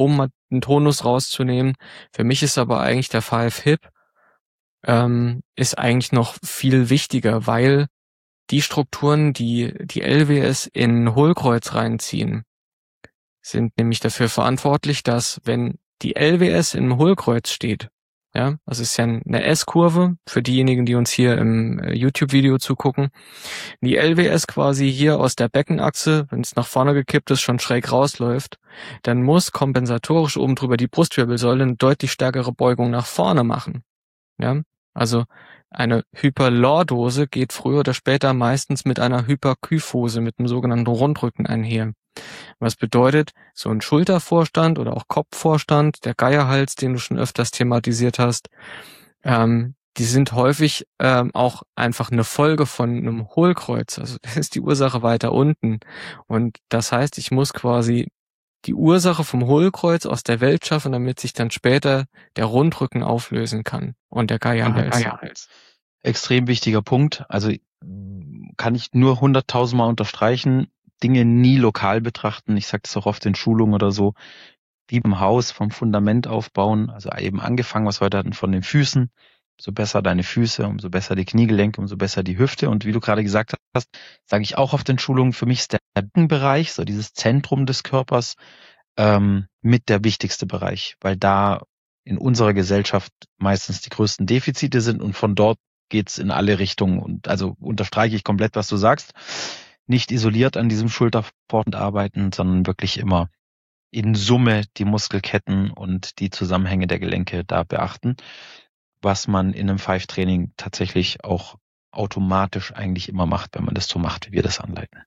den Tonus rauszunehmen. Für mich ist aber eigentlich der Five Hip ähm, ist eigentlich noch viel wichtiger, weil die Strukturen, die die L W S in Hohlkreuz reinziehen, sind nämlich dafür verantwortlich, dass wenn die L W S im Hohlkreuz steht, ja, das ist ja eine S-Kurve für diejenigen, die uns hier im äh, YouTube-Video zugucken, die L W S quasi hier aus der Beckenachse, wenn es nach vorne gekippt ist, schon schräg rausläuft, dann muss kompensatorisch oben drüber die Brustwirbelsäule eine deutlich stärkere Beugung nach vorne machen. Ja, also eine Hyperlordose geht früher oder später meistens mit einer Hyperkyphose, mit einem sogenannten Rundrücken einher. Was bedeutet, so ein Schultervorstand oder auch Kopfvorstand, der Geierhals, den du schon öfters thematisiert hast, ähm, die sind häufig ähm, auch einfach eine Folge von einem Hohlkreuz. Also das ist die Ursache weiter unten. Und das heißt, ich muss quasi die Ursache vom Hohlkreuz aus der Welt schaffen, damit sich dann später der Rundrücken auflösen kann und der Geierhals. Extrem wichtiger Punkt. Also kann ich nur hunderttausendmal unterstreichen. Dinge nie lokal betrachten. Ich sage das auch oft in Schulungen oder so. Wie im Haus vom Fundament aufbauen. Also eben angefangen, was wir heute hatten, von den Füßen. Umso besser deine Füße, umso besser die Kniegelenke, umso besser die Hüfte. Und wie du gerade gesagt hast, sage ich auch oft in Schulungen, für mich ist der Beckenbereich, so dieses Zentrum des Körpers, ähm, mit der wichtigste Bereich, weil da in unserer Gesellschaft meistens die größten Defizite sind und von dort geht's in alle Richtungen. Und also unterstreiche ich komplett, was du sagst. Nicht isoliert an diesem Schulterport arbeiten, sondern wirklich immer in Summe die Muskelketten und die Zusammenhänge der Gelenke da beachten, was man in einem Five-Training tatsächlich auch automatisch eigentlich immer macht, wenn man das so macht, wie wir das anleiten.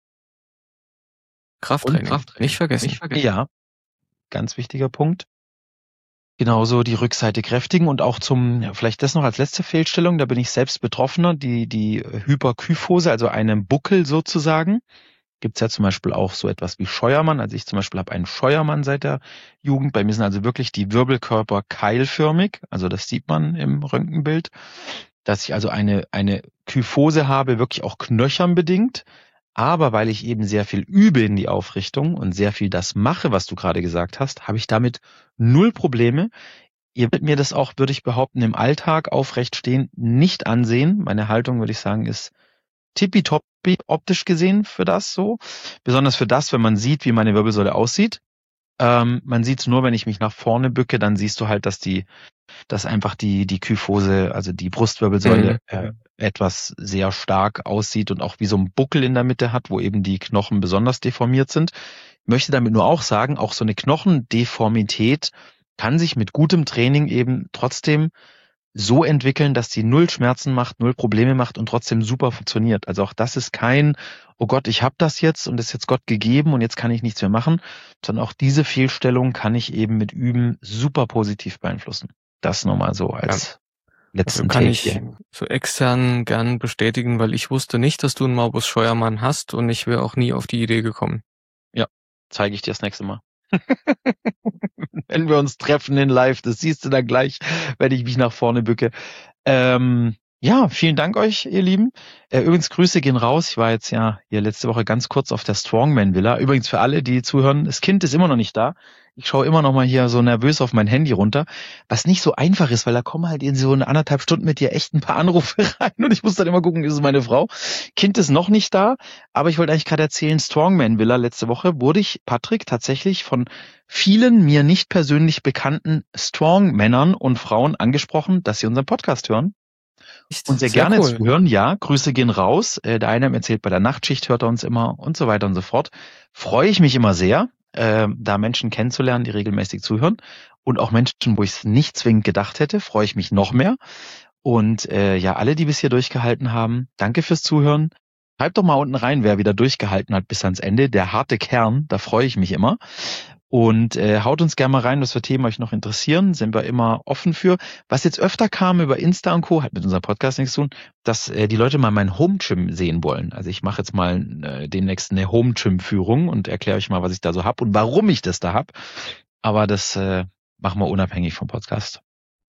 Krafttraining, Krafttraining. Nicht vergessen. Nicht vergessen. Ja, ganz wichtiger Punkt. Genauso die Rückseite kräftigen und auch zum, ja, vielleicht das noch als letzte Fehlstellung, da bin ich selbst Betroffener, die, die Hyperkyphose, also einen Buckel sozusagen. Gibt's ja zum Beispiel auch so etwas wie Scheuermann. Also ich zum Beispiel habe einen Scheuermann seit der Jugend. Bei mir sind also wirklich die Wirbelkörper keilförmig. Also das sieht man im Röntgenbild. Dass ich also eine, eine Kyphose habe, wirklich auch knöchernbedingt. Aber weil ich eben sehr viel übe in die Aufrichtung und sehr viel das mache, was du gerade gesagt hast, habe ich damit null Probleme. Ihr werdet mir das auch, würde ich behaupten, im Alltag aufrecht stehen nicht ansehen. Meine Haltung, würde ich sagen, ist tippitoppi optisch gesehen für das so. Besonders für das, wenn man sieht, wie meine Wirbelsäule aussieht. Ähm, man sieht es nur, wenn ich mich nach vorne bücke, dann siehst du halt, dass die, dass einfach die, die Kyphose, also die Brustwirbelsäule, mhm. äh, etwas sehr stark aussieht und auch wie so ein Buckel in der Mitte hat, wo eben die Knochen besonders deformiert sind. Ich möchte damit nur auch sagen, auch so eine Knochendeformität kann sich mit gutem Training eben trotzdem so entwickeln, dass die null Schmerzen macht, null Probleme macht und trotzdem super funktioniert. Also auch das ist kein, oh Gott, ich habe das jetzt und ist jetzt Gott gegeben und jetzt kann ich nichts mehr machen, sondern auch diese Fehlstellung kann ich eben mit Üben super positiv beeinflussen. Das nochmal so als ja. letzten also kann Take ich hier. so extern gern bestätigen, weil ich wusste nicht, dass du einen Morbus Scheuermann hast und ich wäre auch nie auf die Idee gekommen. Ja, zeige ich dir das nächste Mal. Wenn wir uns treffen in Live, das siehst du dann gleich, wenn ich mich nach vorne bücke. Ähm, ja, vielen Dank euch, ihr Lieben. Äh, übrigens, Grüße gehen raus. Ich war jetzt ja hier letzte Woche ganz kurz auf der Strongman Villa. Übrigens für alle, die zuhören, das Kind ist immer noch nicht da. Ich schaue immer noch mal hier so nervös auf mein Handy runter, was nicht so einfach ist, weil da kommen halt in so eine anderthalb Stunden mit dir echt ein paar Anrufe rein und ich muss dann immer gucken, ist es meine Frau. Kind ist noch nicht da, aber ich wollte eigentlich gerade erzählen, Strongman Villa letzte Woche wurde ich, Patrick, tatsächlich von vielen mir nicht persönlich bekannten Strongmännern und Frauen angesprochen, dass sie unseren Podcast hören. Und sehr, sehr gerne cool. zuhören, ja, Grüße gehen raus. Der eine erzählt, bei der Nachtschicht hört er uns immer und so weiter und so fort. Freue ich mich immer sehr, äh, da Menschen kennenzulernen, die regelmäßig zuhören. Und auch Menschen, wo ich es nicht zwingend gedacht hätte, freue ich mich noch mehr. Und äh, ja, alle, die bis hier durchgehalten haben, danke fürs Zuhören. Schreibt doch mal unten rein, wer wieder durchgehalten hat bis ans Ende. Der harte Kern, da freue ich mich immer. Und äh, haut uns gerne mal rein, was für Themen euch noch interessieren, sind wir immer offen für. Was jetzt öfter kam über Insta und Co., hat mit unserem Podcast nichts zu tun, dass äh, die Leute mal mein Home-Gym sehen wollen. Also ich mache jetzt mal äh, demnächst eine Home-Gym-Führung und erkläre euch mal, was ich da so hab und warum ich das da hab. Aber das äh, machen wir unabhängig vom Podcast.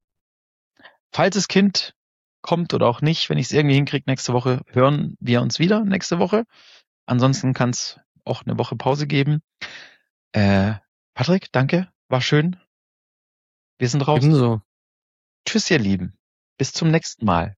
Falls das Kind kommt oder auch nicht, wenn ich es irgendwie hinkriege nächste Woche, hören wir uns wieder nächste Woche. Ansonsten kann es auch eine Woche Pause geben. Äh, Patrick, danke War schön. Wir sind raus. Ebenso. Tschüss, ihr Lieben. Bis zum nächsten Mal.